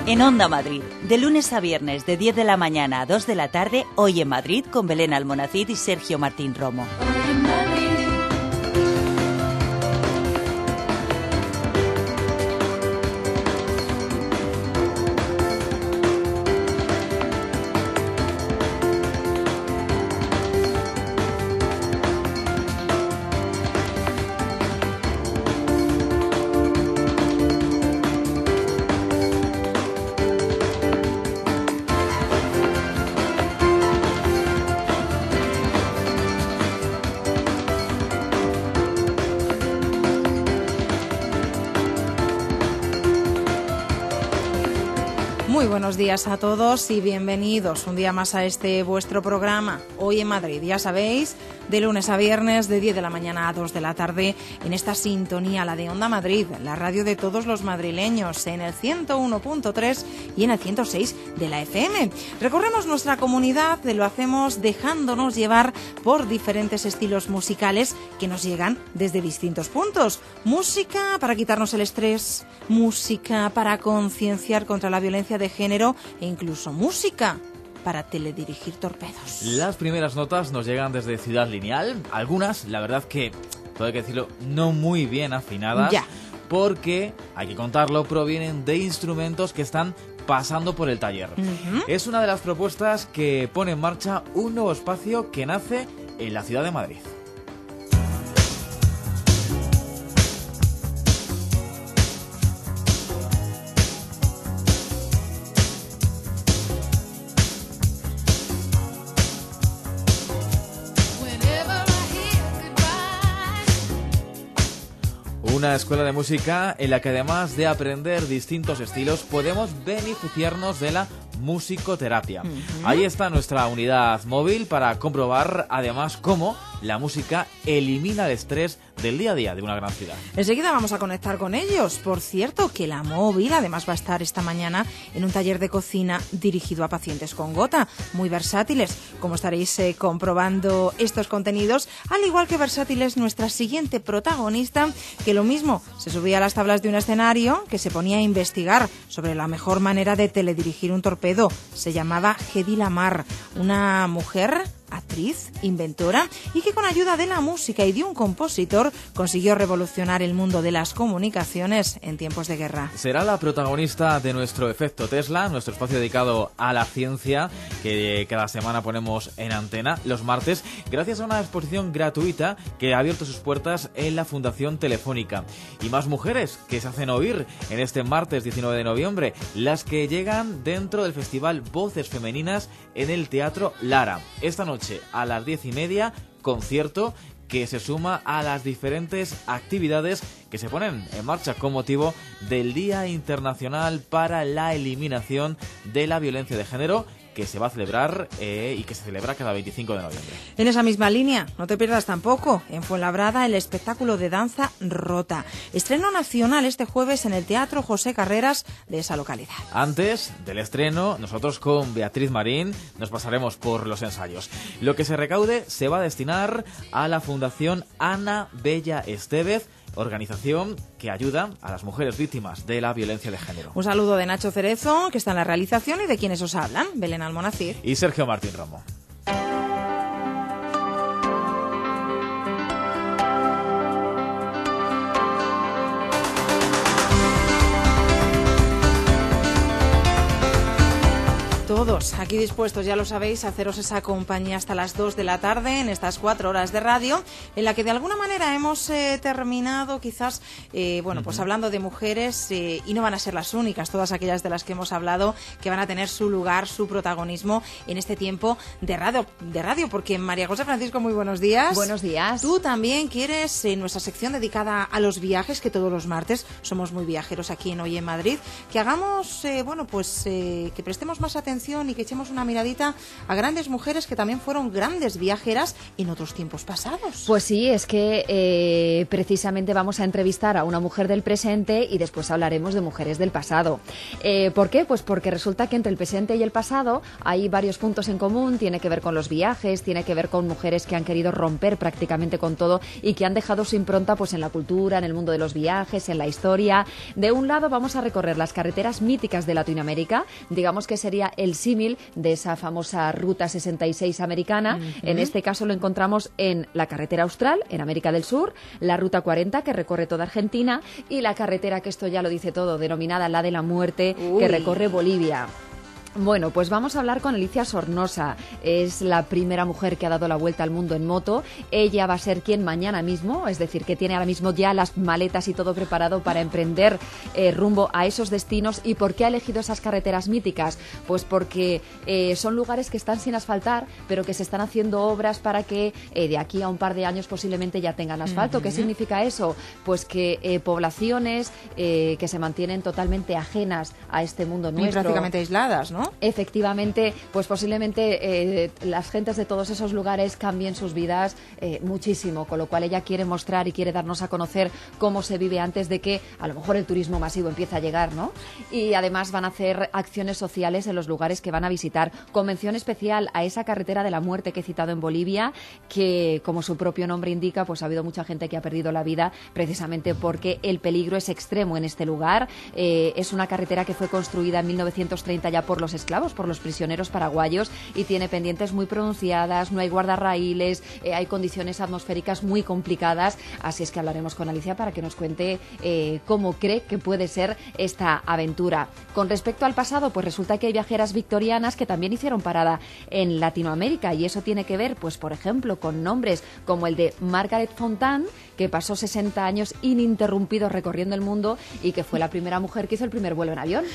En Onda Madrid, de lunes a viernes de 10 de la mañana a 2 de la tarde, Hoy en Madrid con Belén Almonacid y Sergio Martín Romo. Muy buenos días a todos y bienvenidos un día más a este vuestro programa, Hoy en Madrid. Ya sabéis, de lunes a viernes, de 10 de la mañana a 2 de la tarde, en esta sintonía, la de Onda Madrid, la radio de todos los madrileños, en el 101.3 y en el 106 de la FM. Recorremos nuestra comunidad, lo hacemos dejándonos llevar por diferentes estilos musicales que nos llegan desde distintos puntos. Música para quitarnos el estrés, música para concienciar contra la violencia de género e incluso música para teledirigir torpedos. Las primeras notas nos llegan desde Ciudad Lineal, algunas, la verdad que, todo hay que decirlo, no muy bien afinadas, ya, porque, hay que contarlo, provienen de instrumentos que están pasando por el taller. Es una de las propuestas que pone en marcha un nuevo espacio que nace en la ciudad de Madrid. Una escuela de música en la que además de aprender distintos estilos podemos beneficiarnos de la musicoterapia. Ahí está nuestra unidad móvil para comprobar además cómo la música elimina el estrés del día a día de una gran ciudad. Enseguida vamos a conectar con ellos. Por cierto, que la móvil además va a estar esta mañana en un taller de cocina dirigido a pacientes con gota, muy versátiles, como estaréis comprobando estos contenidos, al igual que versátil es nuestra siguiente protagonista, que lo mismo se subía a las tablas de un escenario, que se ponía a investigar sobre la mejor manera de teledirigir un torpedo. Se llamaba Hedy Lamar, una mujer, actriz, inventora, y que con ayuda de la música y de un compositor consiguió revolucionar el mundo de las comunicaciones en tiempos de guerra. Será la protagonista de nuestro Efecto Tesla, nuestro espacio dedicado a la ciencia que cada semana ponemos en antena los martes, gracias a una exposición gratuita que ha abierto sus puertas en la Fundación Telefónica. Y más mujeres que se hacen oír en este martes 19 de noviembre, las que llegan dentro del festival Voces Femeninas en el Teatro Lara. Esta noche a las 10:30, concierto que se suma a las diferentes actividades que se ponen en marcha con motivo del Día Internacional para la Eliminación de la Violencia de Género, que se va a celebrar y que se celebra cada 25 de noviembre. En esa misma línea, no te pierdas tampoco, en Fuenlabrada, el espectáculo de danza Rota. Estreno nacional este jueves en el Teatro José Carreras de esa localidad. Antes del estreno, nosotros con Beatriz Marín nos pasaremos por los ensayos. Lo que se recaude se va a destinar a la Fundación Ana Bella Estevez, organización que ayuda a las mujeres víctimas de la violencia de género. Un saludo de Nacho Cerezo, que está en la realización, y de quienes os hablan, Belén Almonacid y Sergio Martín Romo. Todos aquí dispuestos, ya lo sabéis, a haceros esa compañía hasta las 2 de la tarde en estas 4 horas de radio, en la que de alguna manera hemos terminado quizás, pues hablando de mujeres, y no van a ser las únicas, todas aquellas de las que hemos hablado, que van a tener su lugar, su protagonismo en este tiempo de radio, porque María José Francisco, muy buenos días. Buenos días. Tú también quieres, en nuestra sección dedicada a los viajes, que todos los martes somos muy viajeros aquí en Hoy en Madrid, que hagamos, que prestemos más atención atención y que echemos una miradita a grandes mujeres que también fueron grandes viajeras en otros tiempos pasados. Pues sí, es que precisamente vamos a entrevistar a una mujer del presente y después hablaremos de mujeres del pasado. ¿Por qué? Pues porque resulta que entre el presente y el pasado hay varios puntos en común, tiene que ver con los viajes, tiene que ver con mujeres que han querido romper prácticamente con todo y que han dejado su impronta pues en la cultura, en el mundo de los viajes, en la historia. De un lado vamos a recorrer las carreteras míticas de Latinoamérica, digamos que sería el símil de esa famosa Ruta 66 americana. En este caso lo encontramos en la carretera austral, en América del Sur, la Ruta 40 que recorre toda Argentina y la carretera, que esto ya lo dice todo, denominada la de la muerte, que recorre Bolivia. Bueno, pues vamos a hablar con Alicia Sornosa. Es la primera mujer que ha dado la vuelta al mundo en moto. Ella va a ser quien mañana mismo, es decir, que tiene ahora mismo ya las maletas y todo preparado para emprender rumbo a esos destinos. ¿Y por qué ha elegido esas carreteras míticas? Pues porque son lugares que están sin asfaltar, pero que se están haciendo obras para que de aquí a un par de años posiblemente ya tengan asfalto. ¿Qué significa eso? Pues que poblaciones que se mantienen totalmente ajenas a este mundo nuestro. Y prácticamente aisladas, ¿no? Efectivamente, pues posiblemente las gentes de todos esos lugares cambien sus vidas muchísimo, con lo cual ella quiere mostrar y quiere darnos a conocer cómo se vive antes de que a lo mejor el turismo masivo empiece a llegar, ¿no? Y además van a hacer acciones sociales en los lugares que van a visitar, con mención especial a esa carretera de la muerte que he citado en Bolivia, que como su propio nombre indica, pues ha habido mucha gente que ha perdido la vida precisamente porque el peligro es extremo en este lugar. Es una carretera que fue construida en 1930 ya por los esclavos, por los prisioneros paraguayos, y tiene pendientes muy pronunciadas, no hay guardarraíles, hay condiciones atmosféricas muy complicadas, así es que hablaremos con Alicia para que nos cuente cómo cree que puede ser esta aventura. Con respecto al pasado, pues resulta que hay viajeras victorianas que también hicieron parada en Latinoamérica, y eso tiene que ver, pues por ejemplo, con nombres como el de Margaret Fontan, que pasó 60 años ininterrumpidos recorriendo el mundo y que fue la primera mujer que hizo el primer vuelo en avión.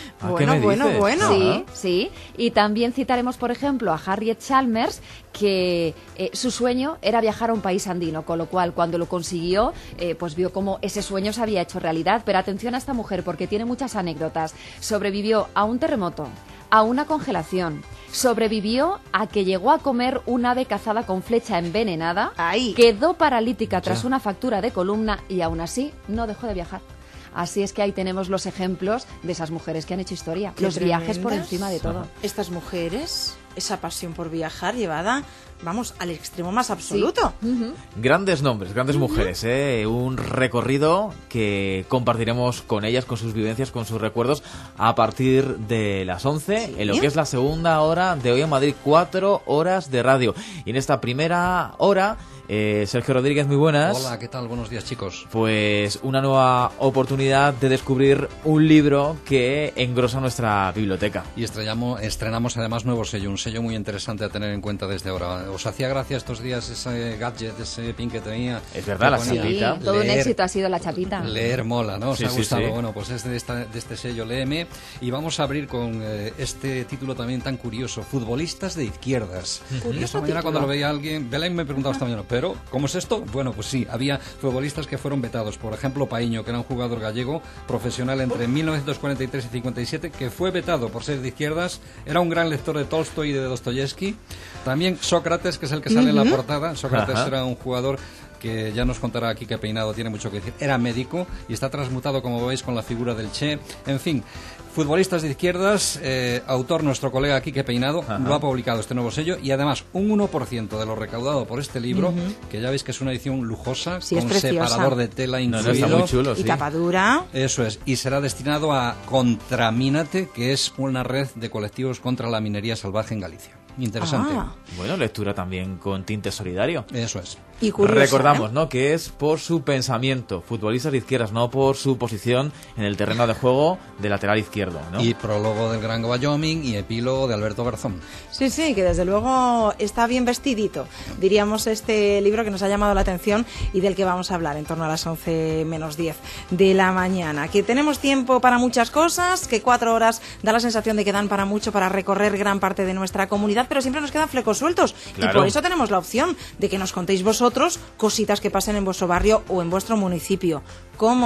Bueno. Sí. Y también citaremos, por ejemplo, a Harriet Chalmers, que su sueño era viajar a un país andino, con lo cual cuando lo consiguió, pues vio cómo ese sueño se había hecho realidad. Pero atención a esta mujer, porque tiene muchas anécdotas. Sobrevivió a un terremoto, a una congelación, sobrevivió a que llegó a comer un ave cazada con flecha envenenada, quedó paralítica tras una fractura de columna y aún así no dejó de viajar. Así es que ahí tenemos los ejemplos de esas mujeres que han hecho historia. Los viajes por encima de todo. Estas mujeres, esa pasión por viajar llevada, vamos, al extremo más absoluto. Sí. Grandes nombres, grandes mujeres, un recorrido que compartiremos con ellas, con sus vivencias, con sus recuerdos a partir de las 11, en lo que es la segunda hora de Hoy en Madrid, 4 horas de radio. Y en esta primera hora, Sergio Rodríguez, muy buenas. Hola, ¿qué tal? Buenos días, chicos. Pues una nueva oportunidad de descubrir un libro que engrosa nuestra biblioteca. Y estrenamos además nuevo sello, un sello muy interesante a tener en cuenta desde ahora. ¿Os hacía gracia estos días ese gadget, ese pin que tenía? Es verdad, la chapita. Sí, todo un éxito ha sido la chapita. Leer mola, ¿no? ¿Os ha gustado? Sí. Bueno, pues es de este sello Léeme. Y vamos a abrir con este título también tan curioso, Futbolistas de izquierdas. Y esta mañana cuando lo veía alguien, Belén me preguntaba esta mañana, ¿pero cómo es esto? Bueno, pues sí, había futbolistas que fueron vetados. Por ejemplo, Paíño, que era un jugador gallego profesional entre 1943 y 57, que fue vetado por ser de izquierdas. Era un gran lector de Tolstoy y de Dostoyevsky. También Sócrates, que es el que sale en la portada. Sócrates era un jugador que ya nos contará aquí que Peinado tiene mucho que decir. Era médico y está transmutado, como veis, con la figura del Che. En fin, futbolistas de izquierdas, autor nuestro colega Quique Peinado, lo ha publicado este nuevo sello, y además un 1% de lo recaudado por este libro, que ya veis que es una edición lujosa, con separador de tela incluido. Está muy chulo, y tapadura. Eso es, y será destinado a Contramínate, que es una red de colectivos contra la minería salvaje en Galicia. Interesante. Bueno, lectura también con tinte solidario. Eso es. Y curioso, recordamos, ¿no?, que es por su pensamiento, futbolistas de izquierdas, no por su posición en el terreno de juego de lateral izquierdo, ¿no? Y prólogo del Gran Wyoming y epílogo de Alberto Garzón. Sí, que desde luego está bien vestidito, diríamos, este libro que nos ha llamado la atención y del que vamos a hablar en torno a las 11 menos 10 de la mañana. Que tenemos tiempo para muchas cosas, que 4 horas da la sensación de que dan para mucho, para recorrer gran parte de nuestra comunidad, pero siempre nos quedan flecos sueltos. Claro. Y por eso tenemos la opción de que nos contéis vosotros cositas que pasen en vuestro barrio o en vuestro municipio. ¿Cómo?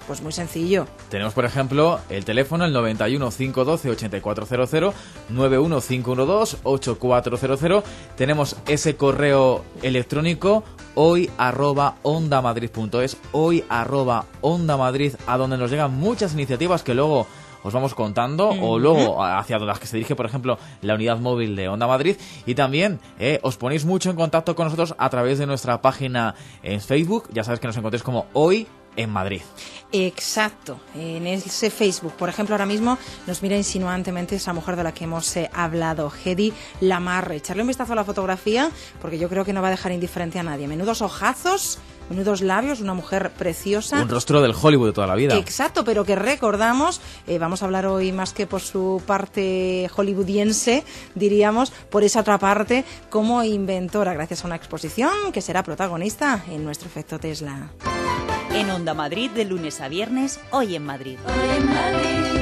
Pues muy sencillo. Tenemos, por ejemplo, el teléfono, el 91 512 8400, 91 512 8400. Tenemos ese correo electrónico hoy@ondamadrid.es, hoy@ondamadrid, a donde nos llegan muchas iniciativas que luego os vamos contando, o luego hacia las que se dirige, por ejemplo, la unidad móvil de Onda Madrid. Y también os ponéis mucho en contacto con nosotros a través de nuestra página en Facebook. Ya sabes que nos encontréis como Hoy en Madrid. Exacto, en ese Facebook, por ejemplo, ahora mismo nos mira insinuantemente esa mujer de la que hemos hablado, Hedy Lamarre. Echarle un vistazo a la fotografía, porque yo creo que no va a dejar indiferente a nadie. Menudos ojazos, menudos labios, una mujer preciosa. Un rostro del Hollywood de toda la vida. Exacto, pero que recordamos, vamos a hablar hoy más que por su parte hollywoodiense, diríamos, por esa otra parte, como inventora, gracias a una exposición que será protagonista en nuestro efecto Tesla. En Onda Madrid, de lunes a viernes, Hoy en Madrid. Hoy en Madrid.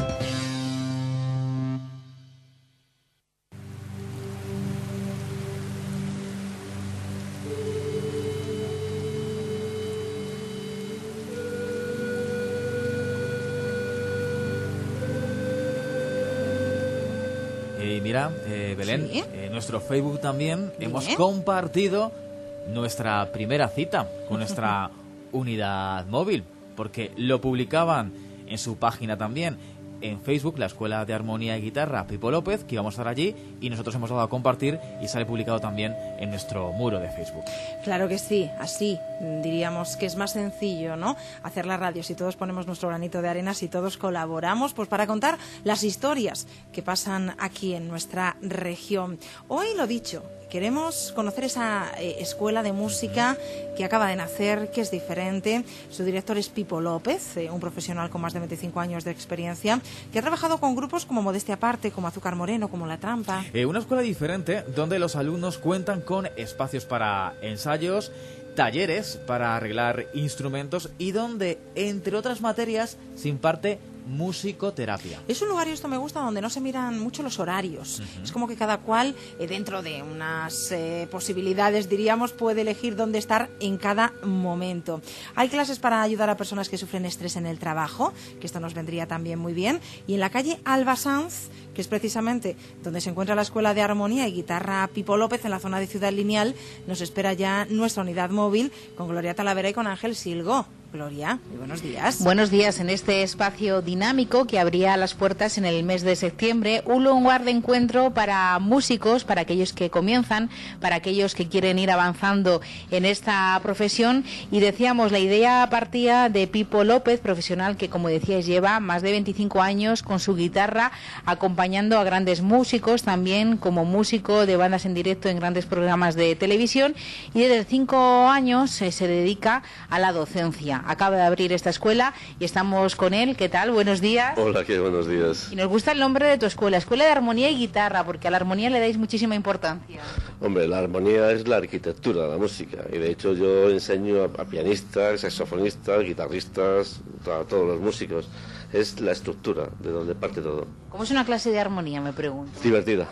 Y mira, Belén, ¿Sí? en nuestro Facebook también hemos compartido nuestra primera cita con nuestra unidad móvil, porque lo publicaban en su página también en Facebook, la Escuela de Armonía y Guitarra Pipo López, que íbamos a estar allí, y nosotros hemos dado a compartir y sale publicado también en nuestro muro de Facebook. Claro que sí, así diríamos que es más sencillo, ¿no? Hacer la radio, si todos ponemos nuestro granito de arena, si todos colaboramos, pues para contar las historias que pasan aquí en nuestra región. Hoy, lo dicho, queremos conocer esa escuela de música que acaba de nacer, que es diferente. Su director es Pipo López, un profesional con más de 25 años de experiencia, que ha trabajado con grupos como Modestia Aparte, como Azúcar Moreno, como La Trampa. Una escuela diferente donde los alumnos cuentan con espacios para ensayos, talleres para arreglar instrumentos y donde, entre otras materias, se imparte musicoterapia. Es un lugar, y esto me gusta, donde no se miran mucho los horarios. Es como que cada cual, dentro de unas posibilidades, diríamos, puede elegir dónde estar en cada momento. Hay clases para ayudar a personas que sufren estrés en el trabajo, que esto nos vendría también muy bien. Y en la calle Alba Sanz, que es precisamente donde se encuentra la Escuela de Armonía y Guitarra Pipo López, en la zona de Ciudad Lineal, nos espera ya nuestra unidad móvil con Gloria Talavera y con Ángel Silgo. Gloria, muy buenos días. Buenos días. En este espacio dinámico que abría las puertas en el mes de septiembre, un lugar de encuentro para músicos, para aquellos que comienzan, para aquellos que quieren ir avanzando en esta profesión. Y decíamos, la idea partía de Pipo López, profesional que, como decíais, lleva más de 25 años con su guitarra acompañando a grandes músicos, también como músico de bandas en directo en grandes programas de televisión, y desde 5 años se dedica a la docencia. Acaba de abrir esta escuela y estamos con él. ¿Qué tal? Buenos días. Hola, qué buenos días. Y nos gusta el nombre de tu escuela, Escuela de Armonía y Guitarra, porque a la armonía le dais muchísima importancia. Hombre, la armonía es la arquitectura de la música, y de hecho yo enseño a pianistas, saxofonistas, guitarristas, a todos los músicos. Es la estructura de donde parte todo. ¿Cómo es una clase de armonía, me pregunto? Divertida.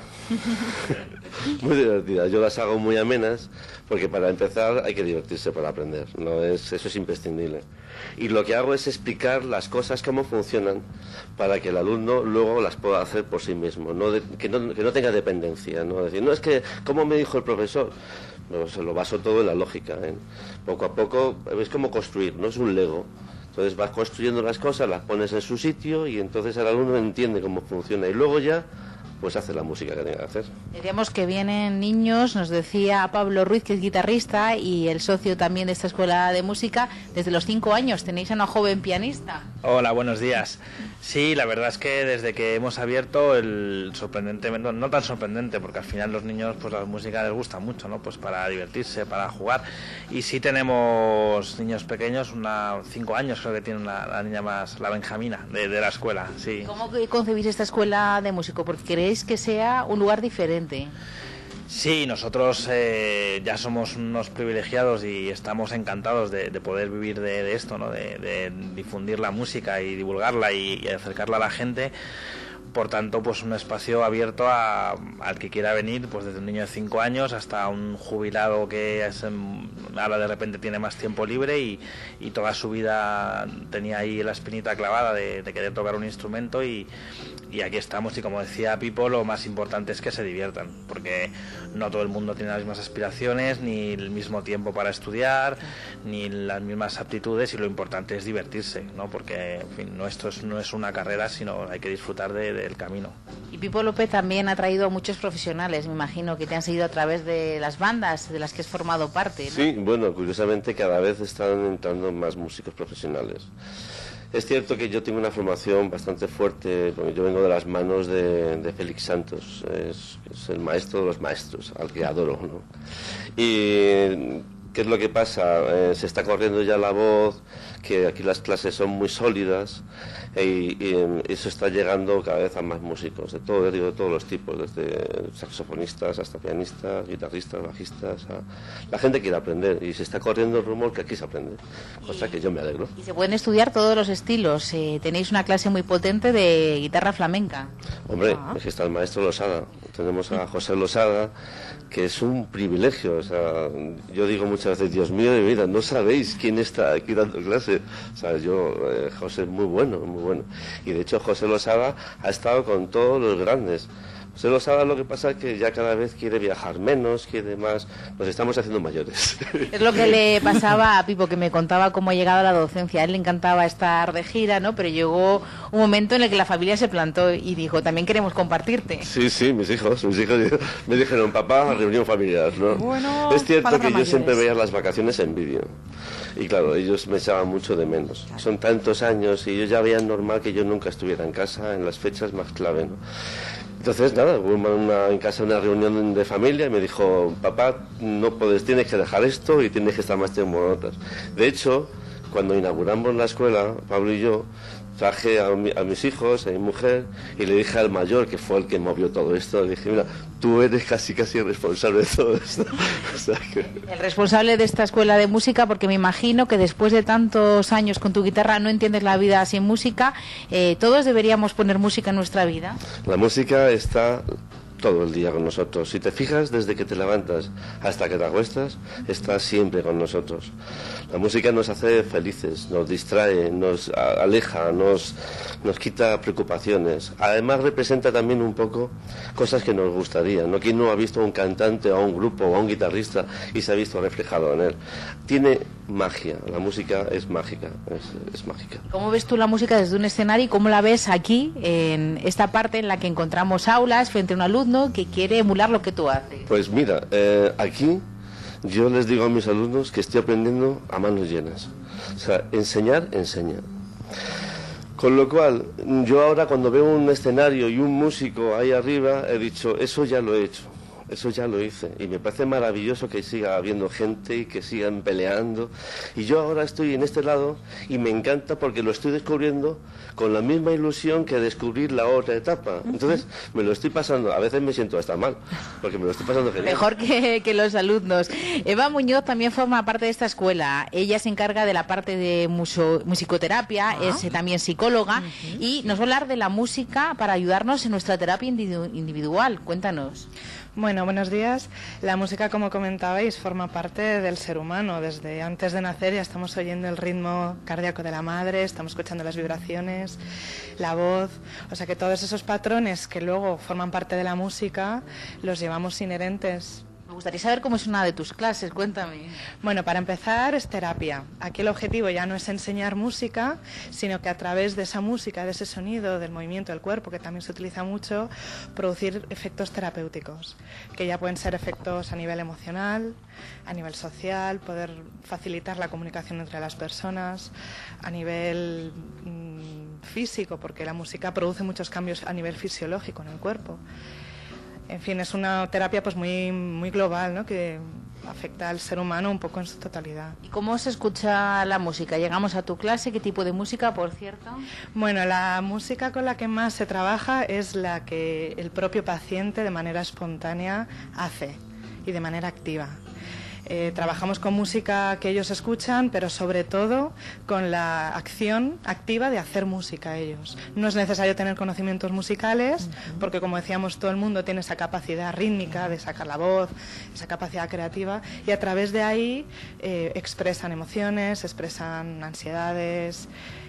Muy divertida. Yo las hago muy amenas, porque para empezar hay que divertirse para aprender. Eso es imprescindible. Y lo que hago es explicar las cosas, cómo funcionan, para que el alumno luego las pueda hacer por sí mismo, que no tenga dependencia, no decir, no es que, ¿cómo me dijo el profesor? No, se lo baso todo en la lógica, ¿eh? Poco a poco es como construir, no es un Lego. Entonces vas construyendo las cosas, las pones en su sitio y entonces el alumno entiende cómo funciona y luego ya pues hace la música que tenga que hacer. Diríamos que vienen niños, nos decía Pablo Ruiz, que es guitarrista y el socio también de esta escuela de música, desde los 5 años. ¿Tenéis a una joven pianista? Hola, buenos días. Sí, la verdad es que desde que hemos abierto, sorprendentemente, no tan sorprendente, porque al final los niños, pues la música les gusta mucho, ¿no? Pues para divertirse, para jugar. Y sí tenemos niños pequeños, 5 años creo que tiene la niña más, la Benjamina, de la escuela, sí. ¿Cómo concebís esta escuela de músico? Porque queréis que sea un lugar diferente. Sí, nosotros ya somos unos privilegiados y estamos encantados de poder vivir de esto, ¿no? De difundir la música y divulgarla y acercarla a la gente. Por tanto, pues un espacio abierto al que quiera venir, pues desde un niño de 5 años hasta un jubilado que ahora de repente tiene más tiempo libre y toda su vida tenía ahí la espinita clavada de querer tocar un instrumento y aquí estamos. Y como decía Pipo, lo más importante es que se diviertan, porque no todo el mundo tiene las mismas aspiraciones, ni el mismo tiempo para estudiar, ni las mismas aptitudes, y lo importante es divertirse, ¿no? Porque en fin, esto no es una carrera, sino hay que disfrutar del camino. Y Pipo López también ha traído a muchos profesionales, me imagino, que te han seguido a través de las bandas de las que has formado parte, ¿no? Sí, bueno, curiosamente cada vez están entrando más músicos profesionales. Es cierto que yo tengo una formación bastante fuerte, porque yo vengo de las manos de Félix Santos, es el maestro de los maestros, al que adoro, ¿no? Y ¿qué es lo que pasa? Se está corriendo ya la voz, que aquí las clases son muy sólidas y eso está llegando cada vez a más músicos, de todos los tipos, desde saxofonistas hasta pianistas, guitarristas, bajistas. La gente quiere aprender y se está corriendo el rumor que aquí se aprende, cosa que yo me alegro. Y se pueden estudiar todos los estilos. Tenéis una clase muy potente de guitarra flamenca. Hombre, es que está el maestro Losada. Tenemos a José Losada, que es un privilegio. O sea, yo digo muchas veces, Dios mío de mi vida, no sabéis quién está aquí dando clase. O sea, José es muy bueno, muy bueno. Y de hecho José Losada ha estado con todos los grandes. José Losada, lo que pasa es que ya cada vez quiere viajar menos, quiere más. Nos estamos haciendo mayores. Es lo que le pasaba a Pipo, que me contaba cómo ha llegado a la docencia. A él le encantaba estar de gira, ¿no? Pero llegó un momento en el que la familia se plantó y dijo, también queremos compartirte. Sí, mis hijos me dijeron, papá, reunión familiar, ¿no? Bueno, es cierto que mayores. yo siempre veía las vacaciones en vídeo. Y claro, ellos me echaban mucho de menos. Claro. Son tantos años y ellos ya veían normal que yo nunca estuviera en casa en las fechas más clave, ¿no? Entonces, nada, hubo en casa una reunión de familia y me dijo, papá, no puedes, tienes que dejar esto y tienes que estar más tiempo en otras. De hecho, cuando inauguramos la escuela, Pablo y yo, traje a mis hijos, a mi mujer, y le dije al mayor, que fue el que movió todo esto, le dije, mira, tú eres casi responsable de todo esto. O sea que... El responsable de esta escuela de música, porque me imagino que después de tantos años con tu guitarra no entiendes la vida sin música. Todos deberíamos poner música en nuestra vida. La música está todo el día con nosotros. Si te fijas, desde que te levantas hasta que te acuestas, está siempre con nosotros. La música nos hace felices, nos distrae, nos aleja, nos quita preocupaciones. Además representa también un poco cosas que nos gustaría, ¿no? ¿Quién no ha visto a un cantante o a un grupo o a un guitarrista y se ha visto reflejado en él? Tiene magia, la música es mágica, es mágica. ¿Cómo ves tú la música desde un escenario y cómo la ves aquí, en esta parte en la que encontramos aulas frente a un alumno que quiere emular lo que tú haces? Pues mira, aquí yo les digo a mis alumnos que estoy aprendiendo a manos llenas. O sea, enseñar, enseña. Con lo cual, yo ahora cuando veo un escenario y un músico ahí arriba, he dicho, eso ya lo he hecho. Eso ya lo hice y me parece maravilloso que siga habiendo gente y que sigan peleando, y yo ahora estoy en este lado y me encanta porque lo estoy descubriendo con la misma ilusión que descubrir la otra etapa. Entonces me lo estoy pasando, a veces me siento hasta mal porque me lo estoy pasando genial. Mejor que los alumnos. Eva Muñoz también forma parte de esta escuela. Ella se encarga de la parte de musicoterapia, es también psicóloga y nos va a hablar de la música para ayudarnos en nuestra terapia individual. Cuéntanos. Bueno, buenos días. La música, como comentabais, forma parte del ser humano. Desde antes de nacer ya estamos oyendo el ritmo cardíaco de la madre, estamos escuchando las vibraciones, la voz. O sea que todos esos patrones que luego forman parte de la música los llevamos inherentes. Me gustaría saber cómo es una de tus clases, cuéntame. Bueno, para empezar es terapia. Aquí el objetivo ya no es enseñar música, sino que a través de esa música, de ese sonido, del movimiento del cuerpo, que también se utiliza mucho, producir efectos terapéuticos, que ya pueden ser efectos a nivel emocional, a nivel social, poder facilitar la comunicación entre las personas, a nivel físico, porque la música produce muchos cambios a nivel fisiológico en el cuerpo. En fin, es una terapia pues muy global, ¿no? Que afecta al ser humano un poco en su totalidad. ¿Y cómo se escucha la música? Llegamos a tu clase, ¿qué tipo de música, por cierto? Bueno, la música con la que más se trabaja es la que el propio paciente de manera espontánea hace y de manera activa. Trabajamos con música que ellos escuchan, pero sobre todo con la acción activa de hacer música ellos. No es necesario tener conocimientos musicales, porque como decíamos, todo el mundo tiene esa capacidad rítmica de sacar la voz, esa capacidad creativa, y a través de ahí expresan emociones, expresan ansiedades,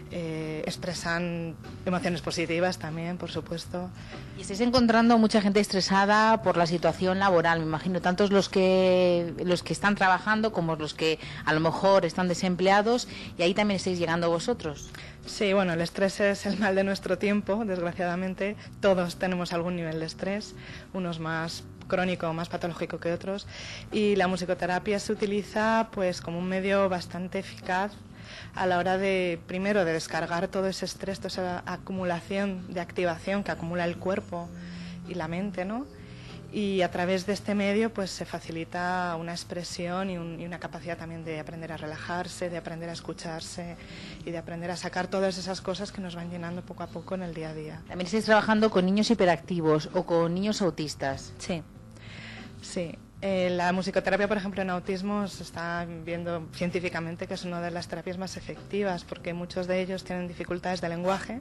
expresan emociones positivas también, por supuesto. Y estáis encontrando mucha gente estresada por la situación laboral, me imagino, tantos los que están trabajando como los que a lo mejor están desempleados, y ahí también estáis llegando vosotros. Sí, bueno, el estrés es el mal de nuestro tiempo, desgraciadamente. Todos tenemos algún nivel de estrés, unos más crónico o más patológico que otros, y la musicoterapia se utiliza pues como un medio bastante eficaz a la hora de, primero, de descargar todo ese estrés, toda esa acumulación de activación que acumula el cuerpo y la mente, ¿no? Y a través de este medio pues se facilita una expresión y una capacidad también de aprender a relajarse, de aprender a escucharse y de aprender a sacar todas esas cosas que nos van llenando poco a poco en el día a día. ¿También estáis trabajando con niños hiperactivos o con niños autistas? Sí, sí. La musicoterapia, por ejemplo, en autismo se está viendo científicamente que es una de las terapias más efectivas, porque muchos de ellos tienen dificultades de lenguaje,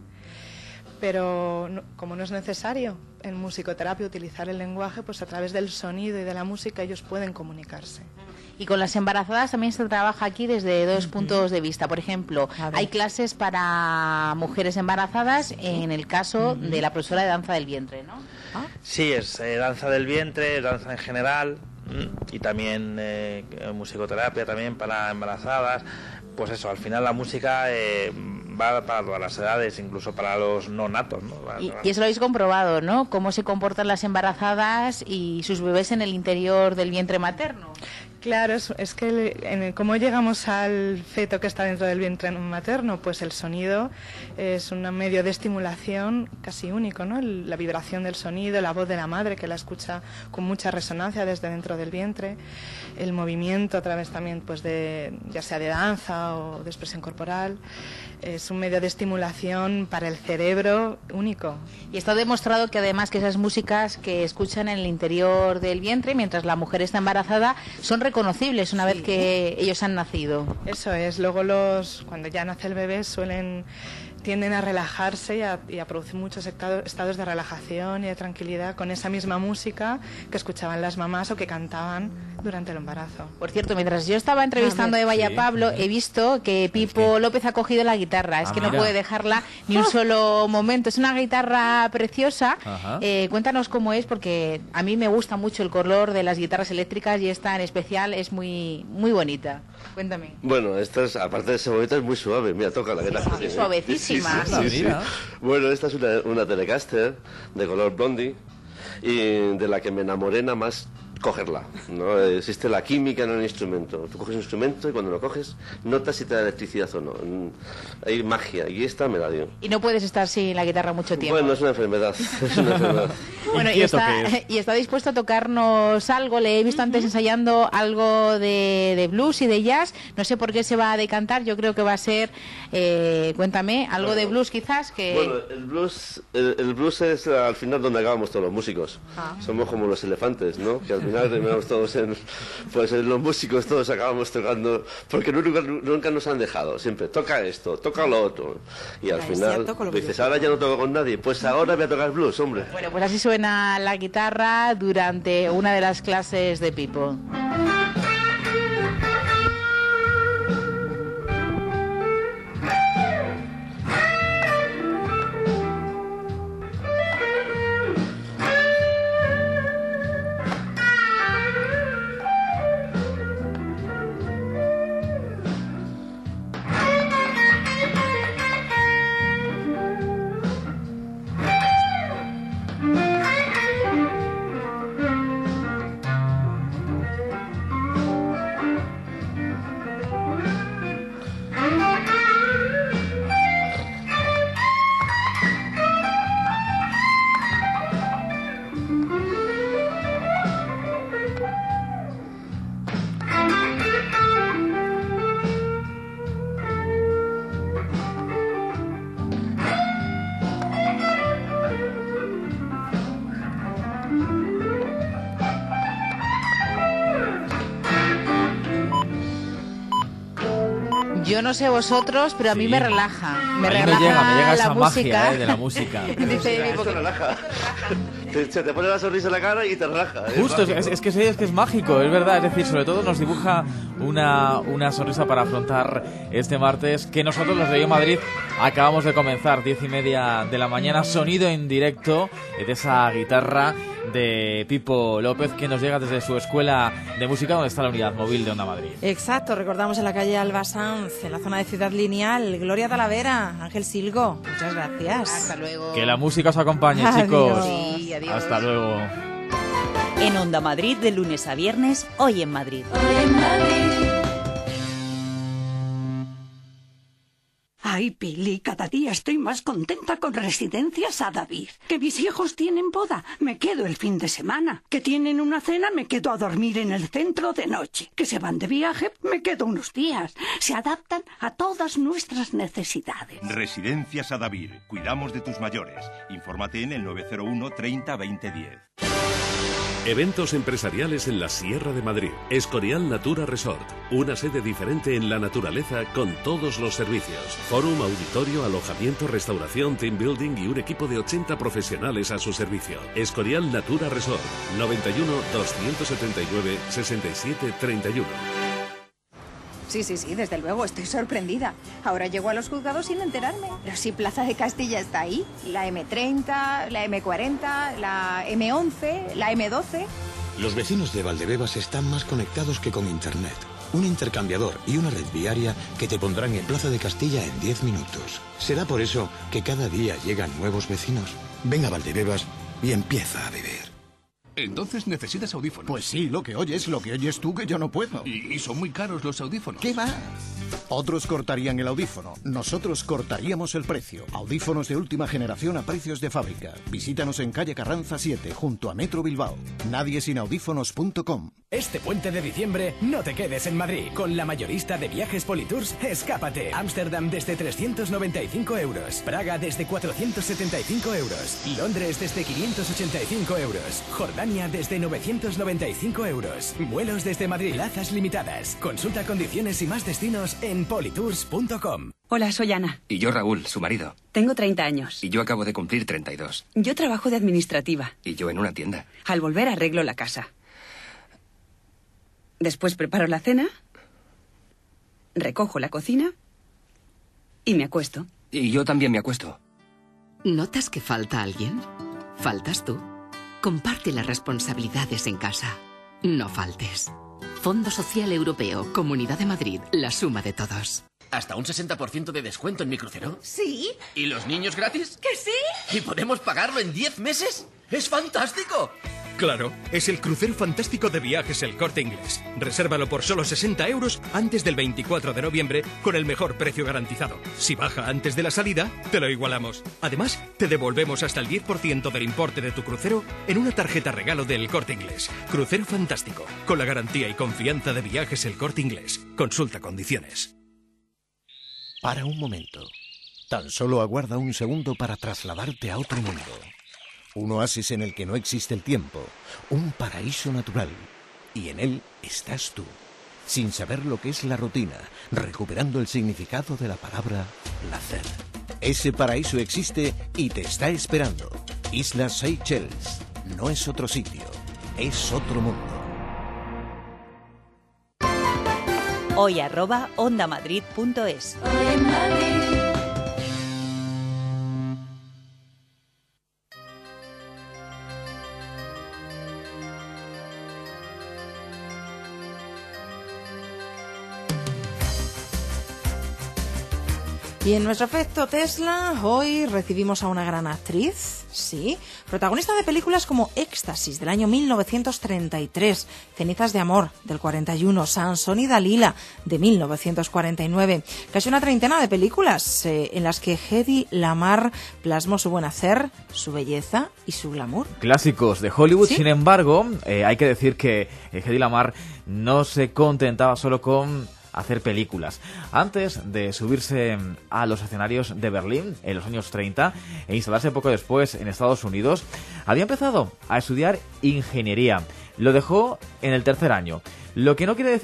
pero como no es necesario en musicoterapia utilizar el lenguaje, pues a través del sonido y de la música ellos pueden comunicarse. Y con las embarazadas también se trabaja aquí desde dos puntos de vista. Por ejemplo, hay clases para mujeres embarazadas en el caso de la profesora de danza del vientre, ¿no? Sí, es danza del vientre, danza en general, y también musicoterapia también para embarazadas. Pues eso, al final la música va para todas las edades, incluso para los no natos, ¿no? Y eso lo habéis comprobado, ¿no? Cómo se comportan las embarazadas y sus bebés en el interior del vientre materno. Claro, es que cómo llegamos al feto que está dentro del vientre materno, pues el sonido es un medio de estimulación casi único, ¿no? La vibración del sonido, la voz de la madre que la escucha con mucha resonancia desde dentro del vientre, el movimiento a través también pues ya sea de danza o de expresión corporal. Es un medio de estimulación para el cerebro único. Y está demostrado que además que esas músicas que escuchan en el interior del vientre mientras la mujer está embarazada son reconocibles una vez que ellos han nacido. Eso es. Luego cuando ya nace el bebé tienden a relajarse y a producir muchos estados de relajación y de tranquilidad con esa misma música que escuchaban las mamás o que cantaban durante el embarazo. Por cierto, mientras yo estaba entrevistando a Eva y a Pablo, he visto que Pipo López ha cogido la guitarra. Es que no puede dejarla ni un solo momento. Es una guitarra preciosa. Cuéntanos cómo es, porque a mí me gusta mucho el color de las guitarras eléctricas y esta en especial es muy, muy bonita. Cuéntame. Bueno, esta es, aparte de ser bonita, es muy suave. Mira, toca la guitarra. Es suavecísima. Sí. Bueno, esta es una Telecaster de color blondie y de la que me enamoré nada más cogerla, ¿no? Existe la química en el instrumento. Tú coges un instrumento y cuando lo coges notas si te da electricidad o no. Hay magia y esta me la dio. Y no puedes estar sin la guitarra mucho tiempo. Bueno, es una enfermedad. Bueno, y está dispuesto a tocarnos algo. Le he visto antes ensayando algo de blues y de jazz. No sé por qué se va a decantar. Yo creo que va a ser, cuéntame, algo de blues quizás. Bueno, el blues es al final donde acabamos todos los músicos. Somos como los elefantes, ¿no? Que al final terminamos todos los músicos todos acabamos tocando, porque nunca nos han dejado. Siempre toca esto, toca lo otro. Y al final dices, ahora ya no toco con nadie. Pues ahora voy a tocar blues, hombre. Bueno, pues así suena la guitarra durante una de las clases de Pipo. Yo no sé vosotros, pero a mí me relaja. Me relaja me llega la esa música. magia de la música. Dice, Esto relaja. Se te pone la sonrisa en la cara y te relaja. Justo, es que es mágico, es verdad. Es decir, sobre todo nos dibuja una sonrisa para afrontar este martes que nosotros, los de Hoy en Madrid, acabamos de comenzar. 10:30 de la mañana, sonido en directo de esa guitarra de Pipo López que nos llega desde su escuela de música donde está la unidad móvil de Onda Madrid. Exacto, recordamos en la calle Alba Sanz, en la zona de Ciudad Lineal. Gloria Talavera, Ángel Silgo, muchas gracias. Hasta luego. Que la música os acompañe, Adiós. chicos. Sí, adiós. Hasta luego. En Onda Madrid, de lunes a viernes, Hoy en Madrid. Ay, Pili, cada día estoy más contenta con Residencias a David. Que mis hijos tienen boda, me quedo el fin de semana. Que tienen una cena, me quedo a dormir en el centro de noche. Que se van de viaje, me quedo unos días. Se adaptan a todas nuestras necesidades. Residencias a David. Cuidamos de tus mayores. Infórmate en el 901 30 20 10. Eventos empresariales en la Sierra de Madrid. Escorial Natura Resort. Una sede diferente en la naturaleza con todos los servicios. Fórum, auditorio, alojamiento, restauración, team building y un equipo de 80 profesionales a su servicio. Escorial Natura Resort. 91 279 67 31. Sí, desde luego, estoy sorprendida. Ahora llego a los juzgados sin enterarme. Pero si Plaza de Castilla está ahí, la M30, la M40, la M11, la M12... Los vecinos de Valdebebas están más conectados que con Internet. Un intercambiador y una red viaria que te pondrán en Plaza de Castilla en 10 minutos. Será por eso que cada día llegan nuevos vecinos. Ven a Valdebebas y empieza a vivir. Entonces necesitas audífonos. Pues sí, lo que oyes tú que yo no puedo. Y son muy caros los audífonos. ¿Qué va? Otros cortarían el audífono. Nosotros cortaríamos el precio. Audífonos de última generación a precios de fábrica. Visítanos en calle Carranza 7, junto a Metro Bilbao. Nadiesinaudífonos.com. Este puente de diciembre no te quedes en Madrid. Con la mayorista de viajes Politours, escápate. Ámsterdam desde 395 euros. Praga desde 475 euros. Londres desde 585 euros. Jordania desde 995 euros. Vuelos desde Madrid. Plazas limitadas. Consulta condiciones y más destinos en politours.com. Hola, soy Ana. Y yo Raúl, su marido. Tengo 30 años. Y yo acabo de cumplir 32. Yo trabajo de administrativa. Y yo en una tienda. Al volver arreglo la casa. Después preparo la cena, recojo la cocina y me acuesto. Y yo también me acuesto. ¿Notas que falta alguien? ¿Faltas tú? Comparte las responsabilidades en casa. No faltes. Fondo Social Europeo, Comunidad de Madrid, la suma de todos. ¿Hasta un 60% de descuento en mi crucero? Sí. ¿Y los niños gratis? ¿Que sí? ¿Y podemos pagarlo en 10 meses? ¡Es fantástico! Claro, es el crucero fantástico de Viajes El Corte Inglés. Resérvalo por solo 60 euros antes del 24 de noviembre con el mejor precio garantizado. Si baja antes de la salida, te lo igualamos. Además, te devolvemos hasta el 10% del importe de tu crucero en una tarjeta regalo de El Corte Inglés. Crucero fantástico, con la garantía y confianza de Viajes El Corte Inglés. Consulta condiciones. Para un momento. Tan solo aguarda un segundo para trasladarte a otro mundo. Un oasis en el que no existe el tiempo, un paraíso natural, y en él estás tú, sin saber lo que es la rutina, recuperando el significado de la palabra placer. Ese paraíso existe y te está esperando. Islas Seychelles. No es otro sitio, es otro mundo. Hoy @ondamadrid.es. Y en nuestro efecto Tesla, hoy recibimos a una gran actriz, sí, protagonista de películas como Éxtasis, del año 1933, Cenizas de Amor, del 41, Sansón y Dalila, de 1949. Casi una treintena de películas en las que Hedy Lamarr plasmó su buen hacer, su belleza y su glamour. Clásicos de Hollywood, ¿Sí? Sin embargo, hay que decir que Hedy Lamarr no se contentaba solo con hacer películas. Antes de subirse a los escenarios de Berlín en los años 30 e instalarse poco después en Estados Unidos, había empezado a estudiar ingeniería. Lo dejó en el tercer año, lo que no quiere decir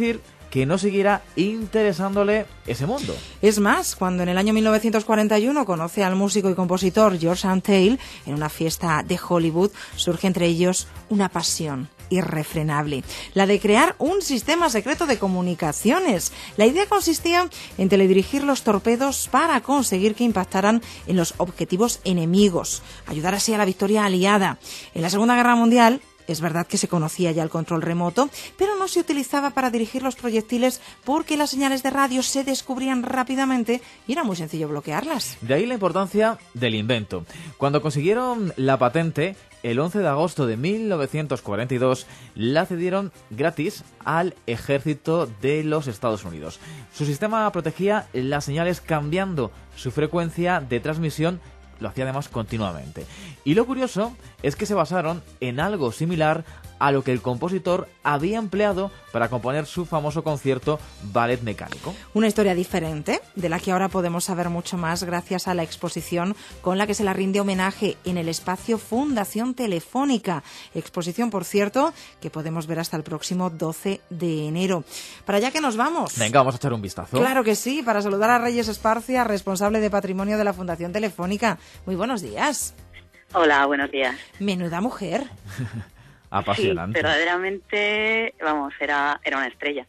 que no siguiera interesándole ese mundo. Es más, cuando en el año 1941 conoce al músico y compositor George Antheil en una fiesta de Hollywood, surge entre ellos una pasión irrefrenable, la de crear un sistema secreto de comunicaciones. La idea consistía en teledirigir los torpedos para conseguir que impactaran en los objetivos enemigos, ayudar así a la victoria aliada. En la Segunda Guerra Mundial, es verdad que se conocía ya el control remoto, pero no se utilizaba para dirigir los proyectiles porque las señales de radio se descubrían rápidamente y era muy sencillo bloquearlas. De ahí la importancia del invento. Cuando consiguieron la patente, el 11 de agosto de 1942, la cedieron gratis al ejército de los Estados Unidos. Su sistema protegía las señales cambiando su frecuencia de transmisión, lo hacía además continuamente. Y lo curioso es que se basaron en algo similar a lo que el compositor había empleado para componer su famoso concierto Ballet Mecánico. Una historia diferente, de la que ahora podemos saber mucho más gracias a la exposición con la que se la rinde homenaje en el espacio Fundación Telefónica. Exposición, por cierto, que podemos ver hasta el próximo 12 de enero. ¿Para allá que nos vamos? Venga, vamos a echar un vistazo. Claro que sí, para saludar a Reyes Esparcia, responsable de Patrimonio de la Fundación Telefónica. Muy buenos días. Hola, buenos días. Menuda mujer. Apasionante. Sí, verdaderamente, vamos, era una estrella.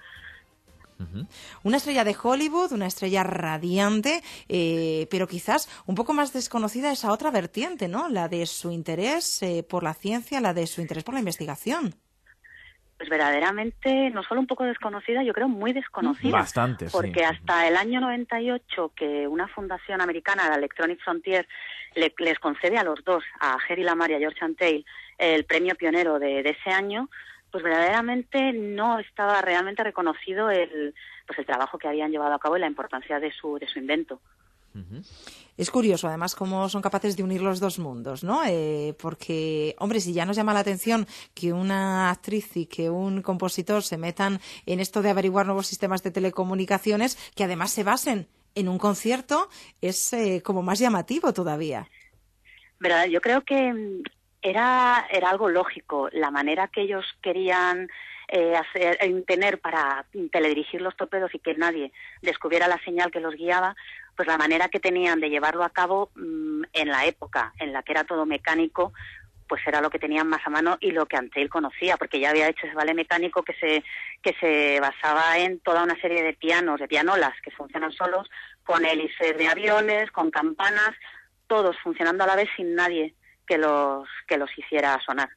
Una estrella de Hollywood, una estrella radiante, pero quizás un poco más desconocida esa otra vertiente, ¿no? La de su interés por la ciencia, la de su interés por la investigación. Pues verdaderamente, no solo un poco desconocida, yo creo muy desconocida. Bastante, sí. Porque hasta el año 98, que una fundación americana, la Electronic Frontier, les concede a los dos, a Hedy Lamarr y a George Antheil, el premio pionero de ese año, pues verdaderamente no estaba realmente reconocido el trabajo que habían llevado a cabo y la importancia de su invento. Es curioso, además, cómo son capaces de unir los dos mundos, ¿no? Porque, hombre, si ya nos llama la atención que una actriz y que un compositor se metan en esto de averiguar nuevos sistemas de telecomunicaciones, que además se basen en un concierto, es como más llamativo todavía. ¿Verdad? Yo creo que era algo lógico la manera que ellos querían tener para teledirigir los torpedos y que nadie descubriera la señal que los guiaba, pues la manera que tenían de llevarlo a cabo en la época en la que era todo mecánico, pues era lo que tenían más a mano y lo que Antheil conocía, porque ya había hecho ese ballet mecánico que se basaba en toda una serie de pianolas que funcionan solos, con hélices de aviones, con campanas, todos funcionando a la vez sin nadie que los hiciera sonar.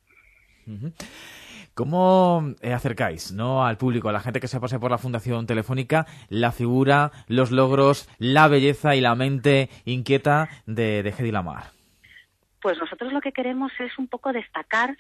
¿Cómo acercáis, ¿no?, al público, a la gente que se pase por la Fundación Telefónica, la figura, los logros, la belleza y la mente inquieta de Hedy Lamarr? Pues nosotros lo que queremos es un poco destacar